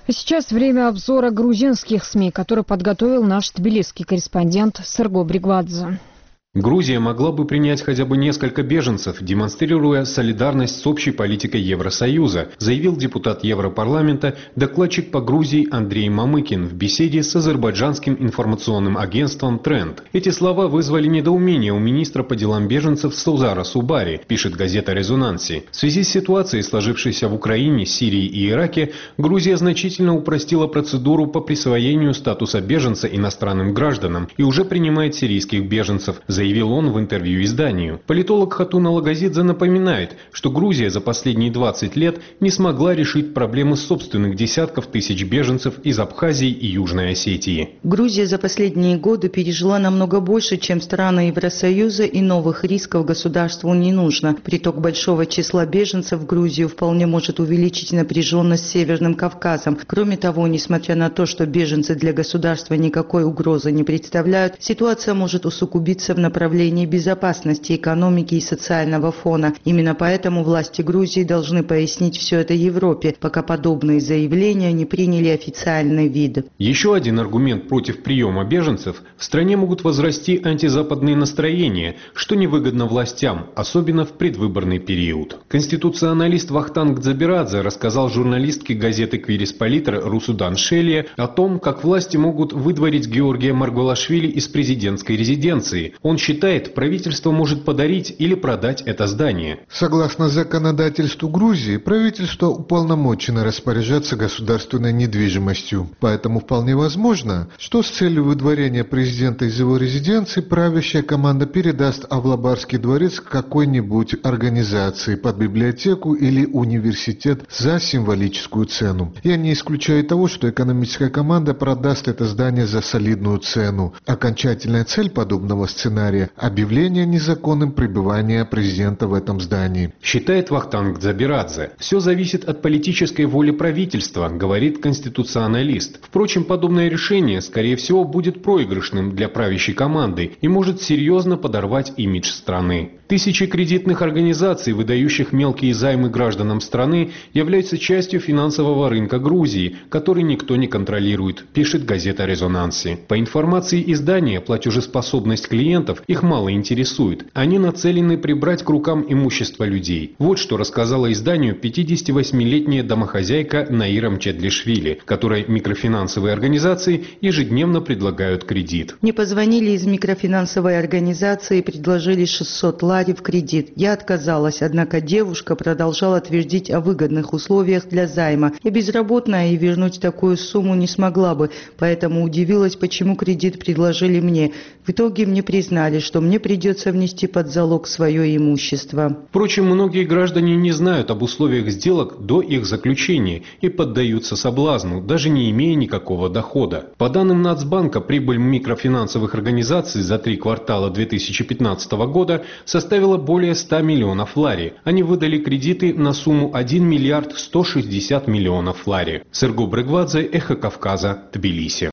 А сейчас время обзора грузинских СМИ, который подготовил наш тбилисский корреспондент Серго Бригвадзе. Грузия могла бы принять хотя бы несколько беженцев, демонстрируя солидарность с общей политикой Евросоюза, заявил депутат Европарламента, докладчик по Грузии Андрей Мамыкин в беседе с азербайджанским информационным агентством «Тренд». Эти слова вызвали недоумение у министра по делам беженцев Саузара Субари, пишет газета «Резонанси». В связи с ситуацией, сложившейся в Украине, Сирии и Ираке, Грузия значительно упростила процедуру по присвоению статуса беженца иностранным гражданам и уже принимает сирийских беженцев, заявил он в интервью изданию. Политолог Хатуна Лагазидзе напоминает, что Грузия за последние двадцать лет не смогла решить проблемы собственных десятков тысяч беженцев из Абхазии и Южной Осетии. Грузия за последние годы пережила намного больше, чем страны Евросоюза, и новых рисков государству не нужно. Приток большого числа беженцев в Грузию вполне может увеличить напряженность с Северным Кавказом. Кроме того, несмотря на то, что беженцы для государства никакой угрозы не представляют, ситуация может усугубиться в направлении безопасности, экономики и социального фона. Именно поэтому власти Грузии должны пояснить все это Европе, пока подобные заявления не приняли официальный вид. Еще один аргумент против приема беженцев – в стране могут возрасти антизападные настроения, что невыгодно властям, особенно в предвыборный период. Конституционалист Вахтанг Дзабирадзе рассказал журналистке газеты «Квирис-Политра» Русудан Шелия о том, как власти могут выдворить Георгия Маргвелашвили из президентской резиденции. Он считает, правительство может подарить или продать это здание. Согласно законодательству Грузии, правительство уполномочено распоряжаться государственной недвижимостью. Поэтому вполне возможно, что с целью выдворения президента из его резиденции правящая команда передаст Авлабарский дворец какой-нибудь организации под библиотеку или университет за символическую цену. Я не исключаю того, что экономическая команда продаст это здание за солидную цену. Окончательная цель подобного сценария – объявление незаконным пребывания президента в этом здании. Считает Вахтанг Дзабирадзе. Все зависит от политической воли правительства, говорит конституционалист. Впрочем, подобное решение, скорее всего, будет проигрышным для правящей команды и может серьезно подорвать имидж страны. Тысячи кредитных организаций, выдающих мелкие займы гражданам страны, являются частью финансового рынка Грузии, который никто не контролирует, пишет газета «Резонанси». По информации издания, платежеспособность клиентов их мало интересует. Они нацелены прибрать к рукам имущество людей. Вот что рассказала изданию пятидесятивосьмилетняя домохозяйка Наира Мчедлишвили, которой микрофинансовые организации ежедневно предлагают кредит. Мне позвонили из микрофинансовой организации и предложили шестьсот лари в кредит. Я отказалась, однако девушка продолжала твердить о выгодных условиях для займа. Я безработная и вернуть такую сумму не смогла бы, поэтому удивилась, почему кредит предложили мне. В итоге мне признали, что мне придется внести под залог свое имущество. Впрочем, многие граждане не знают об условиях сделок до их заключения и поддаются соблазну, даже не имея никакого дохода. По данным Нацбанка, прибыль микрофинансовых организаций за три квартала две тысячи пятнадцатого года составила более ста миллионов лари. Они выдали кредиты на сумму один миллиард сто шестьдесят миллионов лари. Серго Бригвадзе, Эхо Кавказа, Тбилиси.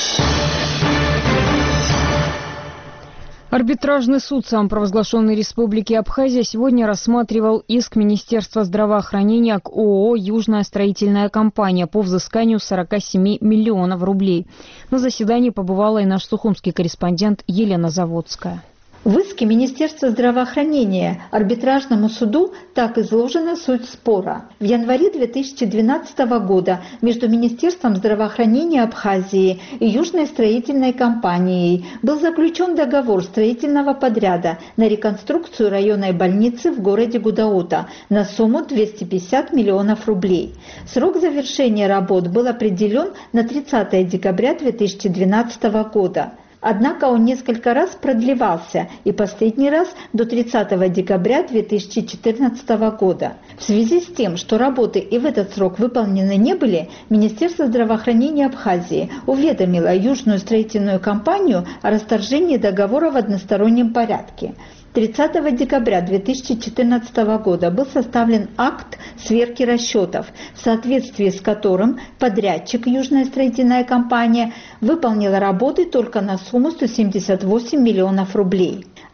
Арбитражный суд самопровозглашенной Республики Абхазия сегодня рассматривал иск Министерства здравоохранения к ООО «Южная строительная компания» по взысканию сорока семи миллионов рублей. На заседании побывала и наш сухумский корреспондент Елена Заводская. В иске Министерства здравоохранения арбитражному суду так изложена суть спора. В январе две тысячи двенадцатого года между Министерством здравоохранения Абхазии и Южной строительной компанией был заключен договор строительного подряда на реконструкцию районной больницы в городе Гудаута на сумму двести пятьдесят миллионов рублей. Срок завершения работ был определен на тридцатое декабря две тысячи двенадцатого года. Однако он несколько раз продлевался, и последний раз до тридцатого декабря две тысячи четырнадцатого года. В связи с тем, что работы и в этот срок выполнены не были, Министерство здравоохранения Абхазии уведомило Южную строительную компанию о расторжении договора в одностороннем порядке. тридцатого декабря две тысячи четырнадцатого года был составлен акт сверки расчетов, в соответствии с которым подрядчик Южная строительная компания выполнила работы только на сумму сто семьдесят восемь миллионов рублей.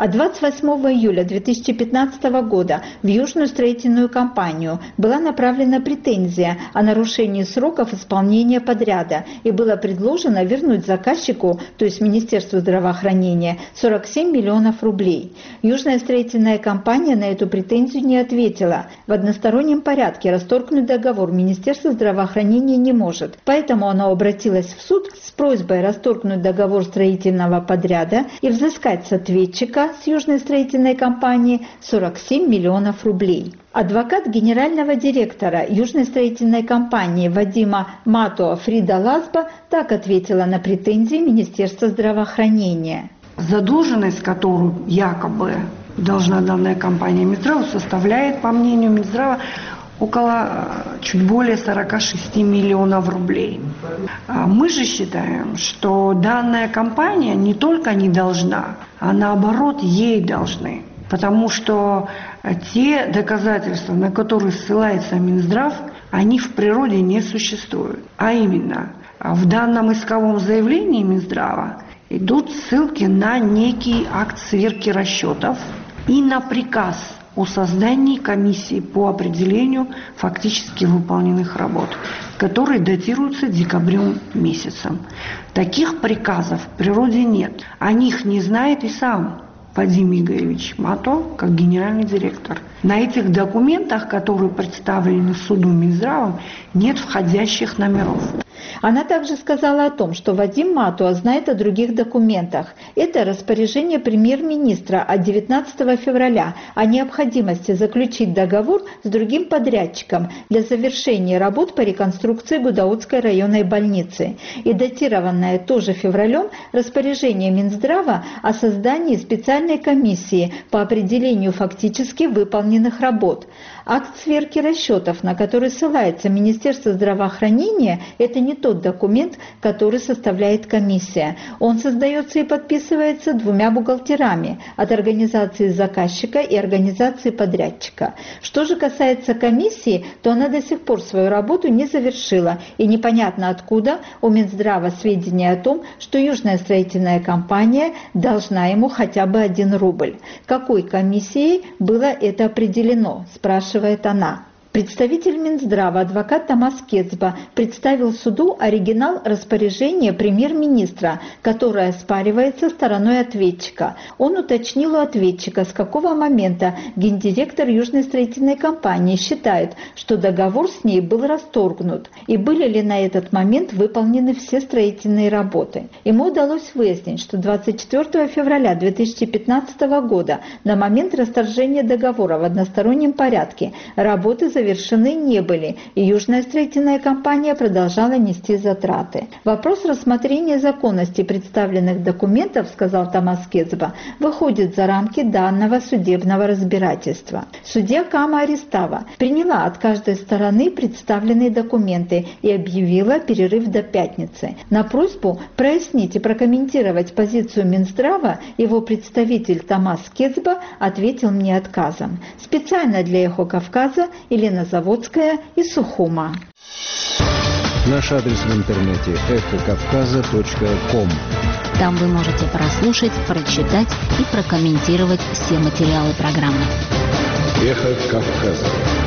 А двадцать восьмого июля две тысячи пятнадцатого года в Южную строительную компанию была направлена претензия о нарушении сроков исполнения подряда и было предложено вернуть заказчику, то есть Министерству здравоохранения, сорок семь миллионов рублей. Южная строительная компания на эту претензию не ответила. В одностороннем порядке расторгнуть договор Министерство здравоохранения не может, поэтому оно обратилось в суд с просьбой расторгнуть договор строительного подряда и взыскать с ответчика с Южной строительной компании сорок семь миллионов рублей. Адвокат генерального директора Южной строительной компании Вадима Матуа Фрида Лазба так ответила на претензии Министерства здравоохранения. Задолженность, которую якобы должна данная компания Минздраву, составляет, по мнению Минздрава, около чуть более сорок шесть миллионов рублей. Мы же считаем, что данная компания не только не должна, а наоборот ей должны. Потому что те доказательства, на которые ссылается Минздрав, они в природе не существуют. А именно, в данном исковом заявлении Минздрава идут ссылки на некий акт сверки расчетов и на приказ о создании комиссии по определению фактически выполненных работ, которые датируются декабрем месяцем. Таких приказов в природе нет. О них не знает и сам Вадим Игоревич Мато, как генеральный директор. На этих документах, которые представлены суду Минздравом, нет входящих номеров. Она также сказала о том, что Вадим Матуа знает о других документах. Это распоряжение премьер-министра от девятнадцатого февраля о необходимости заключить договор с другим подрядчиком для завершения работ по реконструкции Гудаутской районной больницы. И датированное тоже февралем распоряжение Минздрава о создании специальной комиссии по определению фактически выполненных работ. Акт сверки расчетов, на который ссылается Министерство здравоохранения, это не тот документ, который составляет комиссия. Он создается и подписывается двумя бухгалтерами от организации заказчика и организации подрядчика. Что же касается комиссии, то она до сих пор свою работу не завершила, и непонятно откуда у Минздрава сведения о том, что Южная строительная компания должна ему хотя бы один рубль. Какой комиссией было это определено, спрашивает она. Представитель Минздрава, адвокат Томас Кецба, представил суду оригинал распоряжения премьер-министра, которое оспаривается стороной ответчика. Он уточнил у ответчика, с какого момента гендиректор Южной строительной компании считает, что договор с ней был расторгнут, и были ли на этот момент выполнены все строительные работы. Ему удалось выяснить, что двадцать четвёртого февраля две тысячи пятнадцатого года на момент расторжения договора в одностороннем порядке работы завершены завершены не были, и Южная строительная компания продолжала нести затраты. Вопрос рассмотрения законности представленных документов, сказал Томас Кецба, выходит за рамки данного судебного разбирательства. Судья Кама Аристава приняла от каждой стороны представленные документы и объявила перерыв до пятницы. На просьбу прояснить и прокомментировать позицию Минздрава его представитель Томас Кецба ответил мне отказом. Специально для «Эхо Кавказа» Елена Заводская из Сухума. Наш адрес в интернете эхо кавказа точка ком. Там вы можете прослушать, прочитать и прокомментировать все материалы программы. Эхо Кавказа.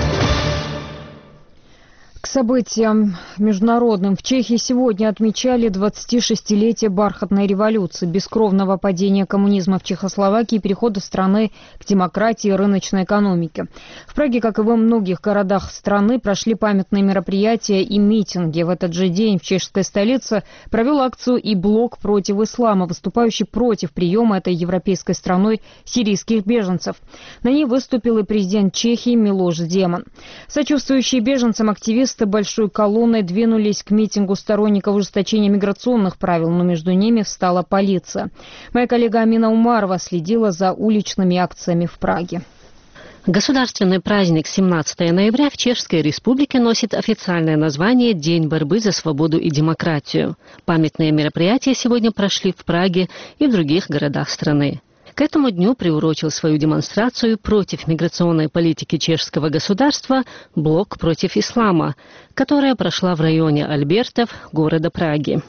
К событиям международным в Чехии сегодня отмечали двадцатишестилетие бархатной революции, бескровного падения коммунизма в Чехословакии и перехода страны к демократии и рыночной экономике. В Праге, как и во многих городах страны, прошли памятные мероприятия и митинги. В этот же день в чешской столице провел акцию и блок против ислама, выступающий против приема этой европейской страной сирийских беженцев. На ней выступил и президент Чехии Милош Земан. Сочувствующие беженцам активисты большой колонной двинулись к митингу сторонников ужесточения миграционных правил, но между ними встала полиция. Моя коллега Амина Умарова следила за уличными акциями в Праге. Государственный праздник семнадцатого ноября в Чешской Республике носит официальное название «День борьбы за свободу и демократию». Памятные мероприятия сегодня прошли в Праге и в других городах страны. К этому дню приурочил свою демонстрацию против миграционной политики чешского государства «Блок против ислама», которая прошла в районе Альбертов, города Праги.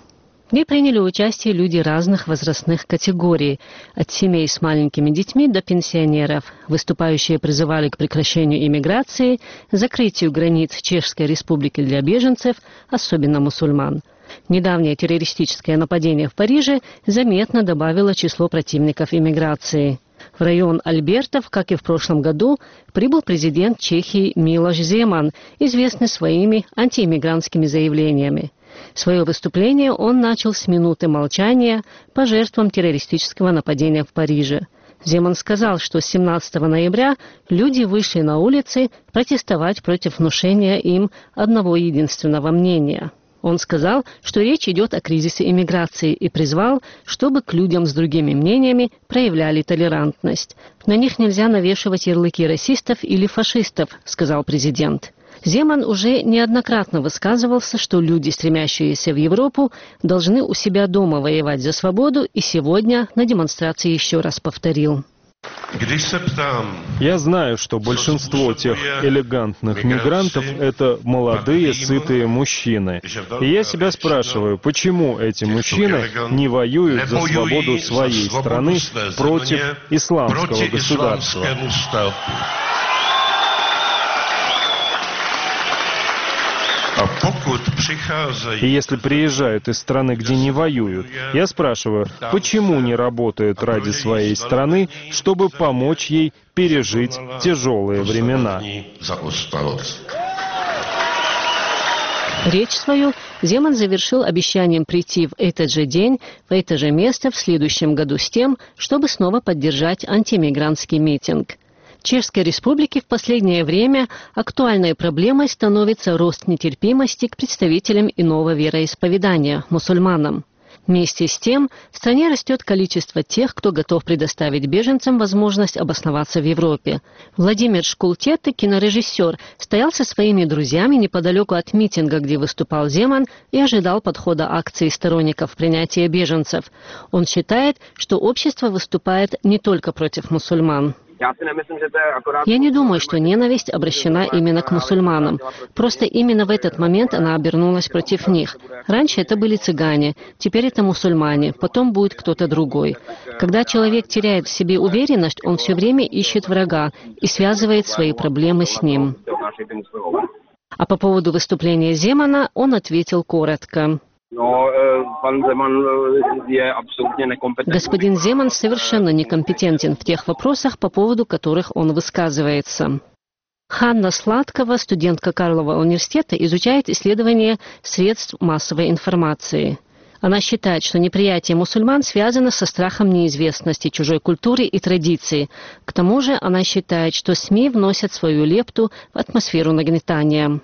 В ней приняли участие люди разных возрастных категорий, от семей с маленькими детьми до пенсионеров. Выступающие призывали к прекращению иммиграции, закрытию границ Чешской Республики для беженцев, особенно мусульман. Недавнее террористическое нападение в Париже заметно добавило число противников иммиграции. В район Альбертов, как и в прошлом году, прибыл президент Чехии Милош Земан, известный своими антииммигрантскими заявлениями. Свое выступление он начал с минуты молчания по жертвам террористического нападения в Париже. Земан сказал, что с семнадцатого ноября люди вышли на улицы протестовать против внушения им одного единственного мнения. Он сказал, что речь идет о кризисе иммиграции и призвал, чтобы к людям с другими мнениями проявляли толерантность. На них нельзя навешивать ярлыки расистов или фашистов, сказал президент. Земан уже неоднократно высказывался, что люди, стремящиеся в Европу, должны у себя дома воевать за свободу, и сегодня на демонстрации еще раз повторил. Я знаю, что большинство тех элегантных мигрантов – это молодые, сытые мужчины. И я себя спрашиваю, почему эти мужчины не воюют за свободу своей страны против исламского государства? И если приезжают из страны, где не воюют, я спрашиваю, почему не работают ради своей страны, чтобы помочь ей пережить тяжелые времена? Речь свою Земан завершил обещанием прийти в этот же день, в это же место в следующем году с тем, чтобы снова поддержать антимигрантский митинг. В Чешской Республике в последнее время актуальной проблемой становится рост нетерпимости к представителям иного вероисповедания – мусульманам. Вместе с тем, в стране растет количество тех, кто готов предоставить беженцам возможность обосноваться в Европе. Владимир Шкултет, кинорежиссер, стоял со своими друзьями неподалеку от митинга, где выступал Земан, и ожидал подхода акции сторонников принятия беженцев. Он считает, что общество выступает не только против мусульман. Я не думаю, что ненависть обращена именно к мусульманам. Просто именно в этот момент она обернулась против них. Раньше это были цыгане, теперь это мусульмане, потом будет кто-то другой. Когда человек теряет в себе уверенность, он все время ищет врага и связывает свои проблемы с ним. А по поводу выступления Земана он ответил коротко. Господин Земан совершенно некомпетентен в тех вопросах, по поводу которых он высказывается. Ханна Сладкова, студентка Карлова университета, изучает исследования средств массовой информации. Она считает, что неприятие мусульман связано со страхом неизвестности чужой культуры и традиции. К тому же она считает, что СМИ вносят свою лепту в атмосферу нагнетания.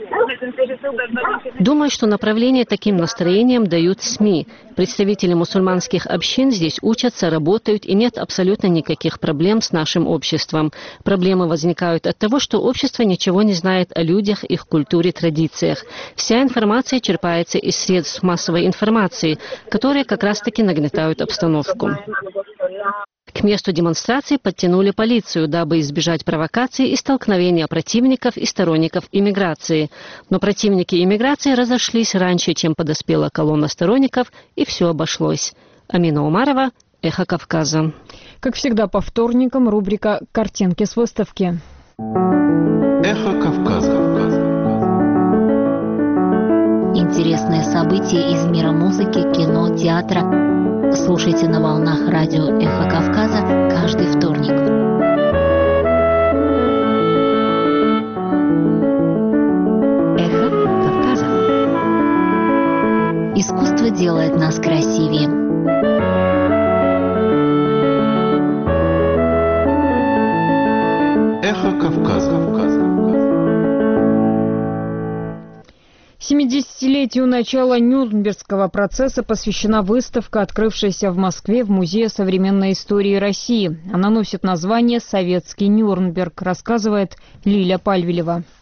Думаю, что направление таким настроениям дают СМИ. Представители мусульманских общин здесь учатся, работают, и нет абсолютно никаких проблем с нашим обществом. Проблемы возникают от того, что общество ничего не знает о людях, их культуре, традициях. Вся информация черпается из средств массовой информации, которые как раз-таки нагнетают обстановку. К месту демонстрации подтянули полицию, дабы избежать провокаций и столкновения противников и сторонников иммиграции. Но противники иммиграции разошлись раньше, чем подоспела колонна сторонников, и все обошлось. Амина Умарова, Эхо Кавказа. Как всегда по вторникам рубрика «Картинки с выставки». Эхо Кавказа. Интересные события из мира музыки, кино, театра. Слушайте на волнах радио «Эхо Кавказа» каждый вторник. Эхо Кавказа. Искусство делает нас красивее. Эхо Кавказа. семидесятилетию начала Нюрнбергского процесса посвящена выставка, открывшаяся в Москве в Музее современной истории России. Она носит название «Советский Нюрнберг», рассказывает Лиля Пальвелева.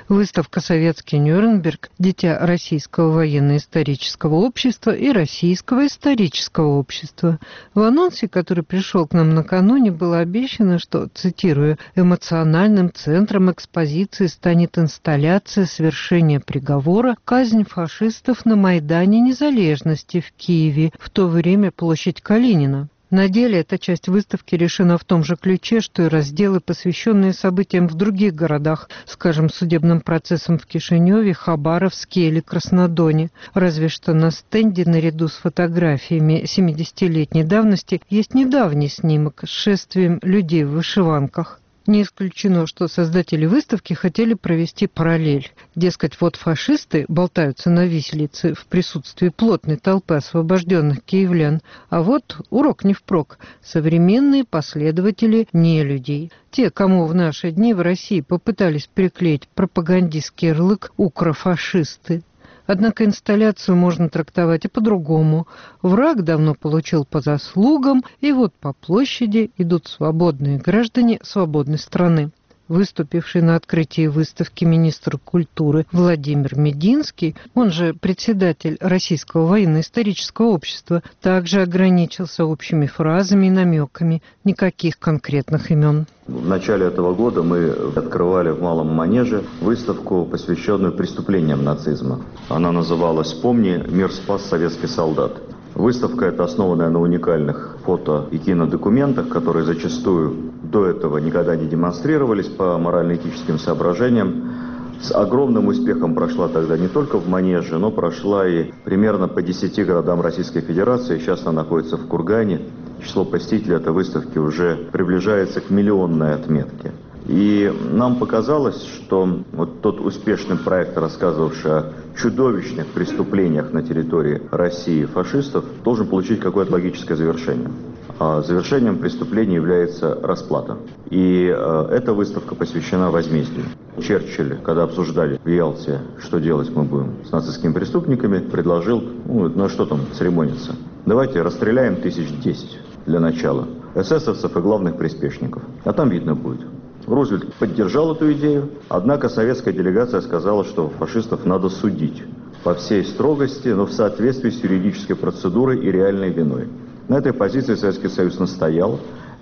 Выставка «Советский Нюрнберг. Дитя Российского военно-исторического общества и Российского исторического общества». В анонсе, который пришел к нам накануне, было обещано, что, цитирую, «эмоциональным центром экспозиции станет инсталляция свершения приговора «Казнь фашистов на Майдане Незалежности» в Киеве, в то время площадь Калинина». На деле эта часть выставки решена в том же ключе, что и разделы, посвященные событиям в других городах, скажем, судебным процессам в Кишиневе, Хабаровске или Краснодоне. Разве что на стенде наряду с фотографиями семидесятилетней давности есть недавний снимок с шествием людей в вышиванках. Не исключено, что создатели выставки хотели провести параллель. Дескать, вот фашисты болтаются на виселице в присутствии плотной толпы освобожденных киевлян, а вот урок не впрок – современные последователи нелюдей. Те, кому в наши дни в России попытались приклеить пропагандистский ярлык «укрофашисты». Однако инсталляцию можно трактовать и по-другому. Враг давно получил по заслугам, и вот по площади идут свободные граждане свободной страны. Выступивший на открытии выставки министр культуры Владимир Мединский, он же председатель Российского военно-исторического общества, также ограничился общими фразами и намеками, никаких конкретных имен. В начале этого года мы открывали в Малом Манеже выставку, посвященную преступлениям нацизма. Она называлась «Помни, мир спас советский солдат». Выставка эта, основанная на уникальных фото- и кинодокументах, которые зачастую до этого никогда не демонстрировались по морально-этическим соображениям, с огромным успехом прошла тогда не только в Манеже, но прошла и примерно по десяти городам Российской Федерации. Сейчас она находится в Кургане. Число посетителей этой выставки уже приближается к миллионной отметке. И нам показалось, что вот тот успешный проект, рассказывавший о чудовищных преступлениях на территории России фашистов, должен получить какое-то логическое завершение. А завершением преступления является расплата. И э, эта выставка посвящена возмездию. Черчилль, когда обсуждали в Ялте, что делать мы будем с нацистскими преступниками, предложил, ну, ну что там церемониться, давайте расстреляем тысяч десять для начала эсэсовцев и главных приспешников, а там видно будет. Рузвельт поддержал эту идею, однако советская делегация сказала, что фашистов надо судить по всей строгости, но в соответствии с юридической процедурой и реальной виной. На этой позиции Советский Союз настоял,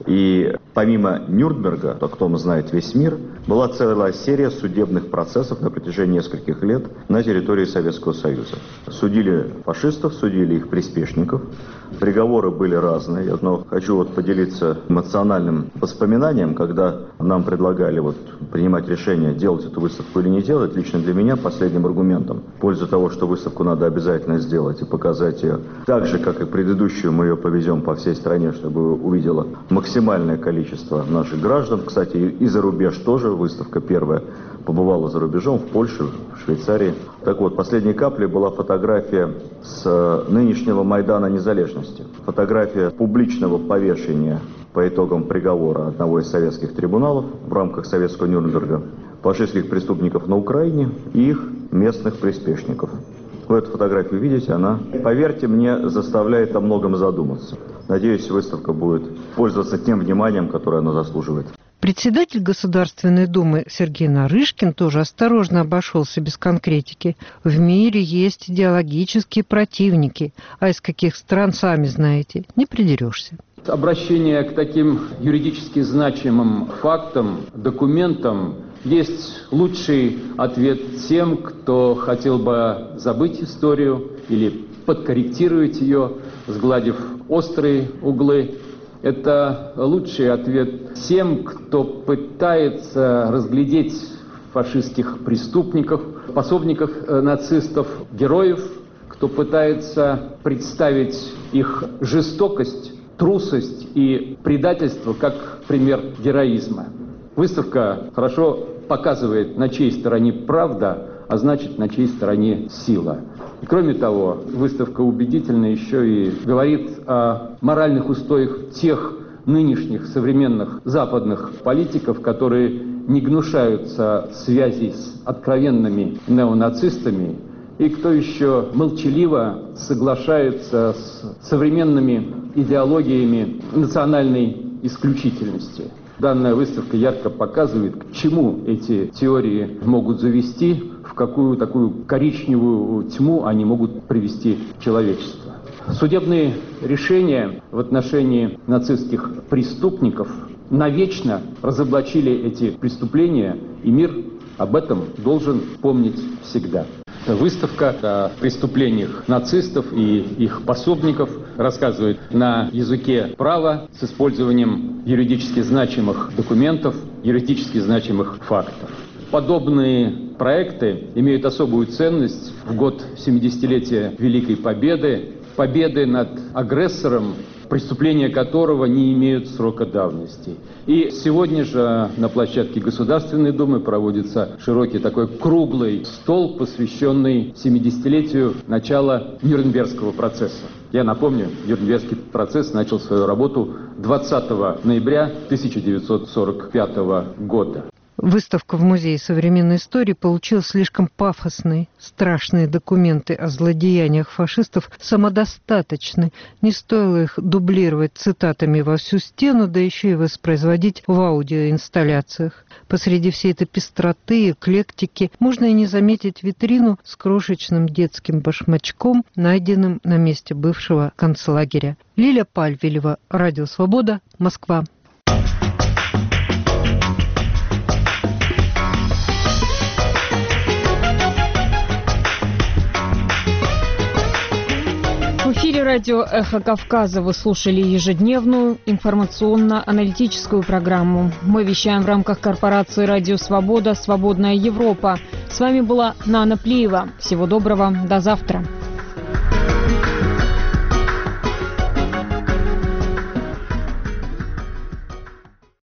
и помимо Нюрнберга, о котором знает весь мир, была целая серия судебных процессов на протяжении нескольких лет на территории Советского Союза. Судили фашистов, судили их приспешников. Приговоры были разные. Но хочу вот поделиться эмоциональным воспоминанием, когда нам предлагали вот принимать решение, делать эту выставку или не делать. Лично для меня последним аргументом в пользу того, что выставку надо обязательно сделать и показать ее так же, как и предыдущую, мы ее повезем по всей стране, чтобы увидела максимальное количество наших граждан. Кстати, и за рубеж тоже. Выставка первая побывала за рубежом, в Польше, в Швейцарии. Так вот, последней каплей была фотография с нынешнего Майдана Незалежности. Фотография публичного повешения по итогам приговора одного из советских трибуналов в рамках советского Нюрнберга фашистских преступников на Украине и их местных приспешников. Вы эту фотографию видите, она, поверьте мне, заставляет о многом задуматься. Надеюсь, выставка будет пользоваться тем вниманием, которое она заслуживает. Председатель Государственной Думы Сергей Нарышкин тоже осторожно обошелся без конкретики. В мире есть идеологические противники, а из каких стран, сами знаете, не придерешься. Обращение к таким юридически значимым фактам, документам есть лучший ответ тем, кто хотел бы забыть историю или подкорректировать ее, сгладив острые углы. Это лучший ответ тем, кто пытается разглядеть фашистских преступников, пособников нацистов, героев, кто пытается представить их жестокость, трусость и предательство как пример героизма. Выставка хорошо показывает, на чьей стороне правда, а значит, на чьей стороне сила. И кроме того, выставка убедительно еще и говорит о моральных устоях тех нынешних современных западных политиков, которые не гнушаются связей с откровенными неонацистами, и кто еще молчаливо соглашается с современными идеологиями национальной исключительности. Данная выставка ярко показывает, к чему эти теории могут завести, в какую такую коричневую тьму они могут привести человечество. Судебные решения в отношении нацистских преступников навечно разоблачили эти преступления, и мир об этом должен помнить всегда. Выставка о преступлениях нацистов и их пособников рассказывает на языке права с использованием юридически значимых документов, юридически значимых фактов. Подобные проекты имеют особую ценность в год семидесятилетия Великой Победы, победы над агрессором, преступления которого не имеют срока давности. И сегодня же на площадке Государственной Думы проводится широкий такой круглый стол, посвященный семидесятилетию начала Нюрнбергского процесса. Я напомню, Нюрнбергский процесс начал свою работу двадцатого ноября тысяча девятьсот сорок пятого года. Выставка в Музее современной истории получила слишком пафосные, страшные документы о злодеяниях фашистов самодостаточны. Не стоило их дублировать цитатами во всю стену, да еще и воспроизводить в аудиоинсталляциях. Посреди всей этой пестроты, эклектики можно и не заметить витрину с крошечным детским башмачком, найденным на месте бывшего концлагеря. Лиля Пальвелева, Радио Свобода, Москва. В эфире радио «Эхо Кавказа» вы слушали ежедневную информационно-аналитическую программу. Мы вещаем в рамках корпорации «Радио Свобода. Свободная Европа». С вами была Нана Плиева. Всего доброго. До завтра.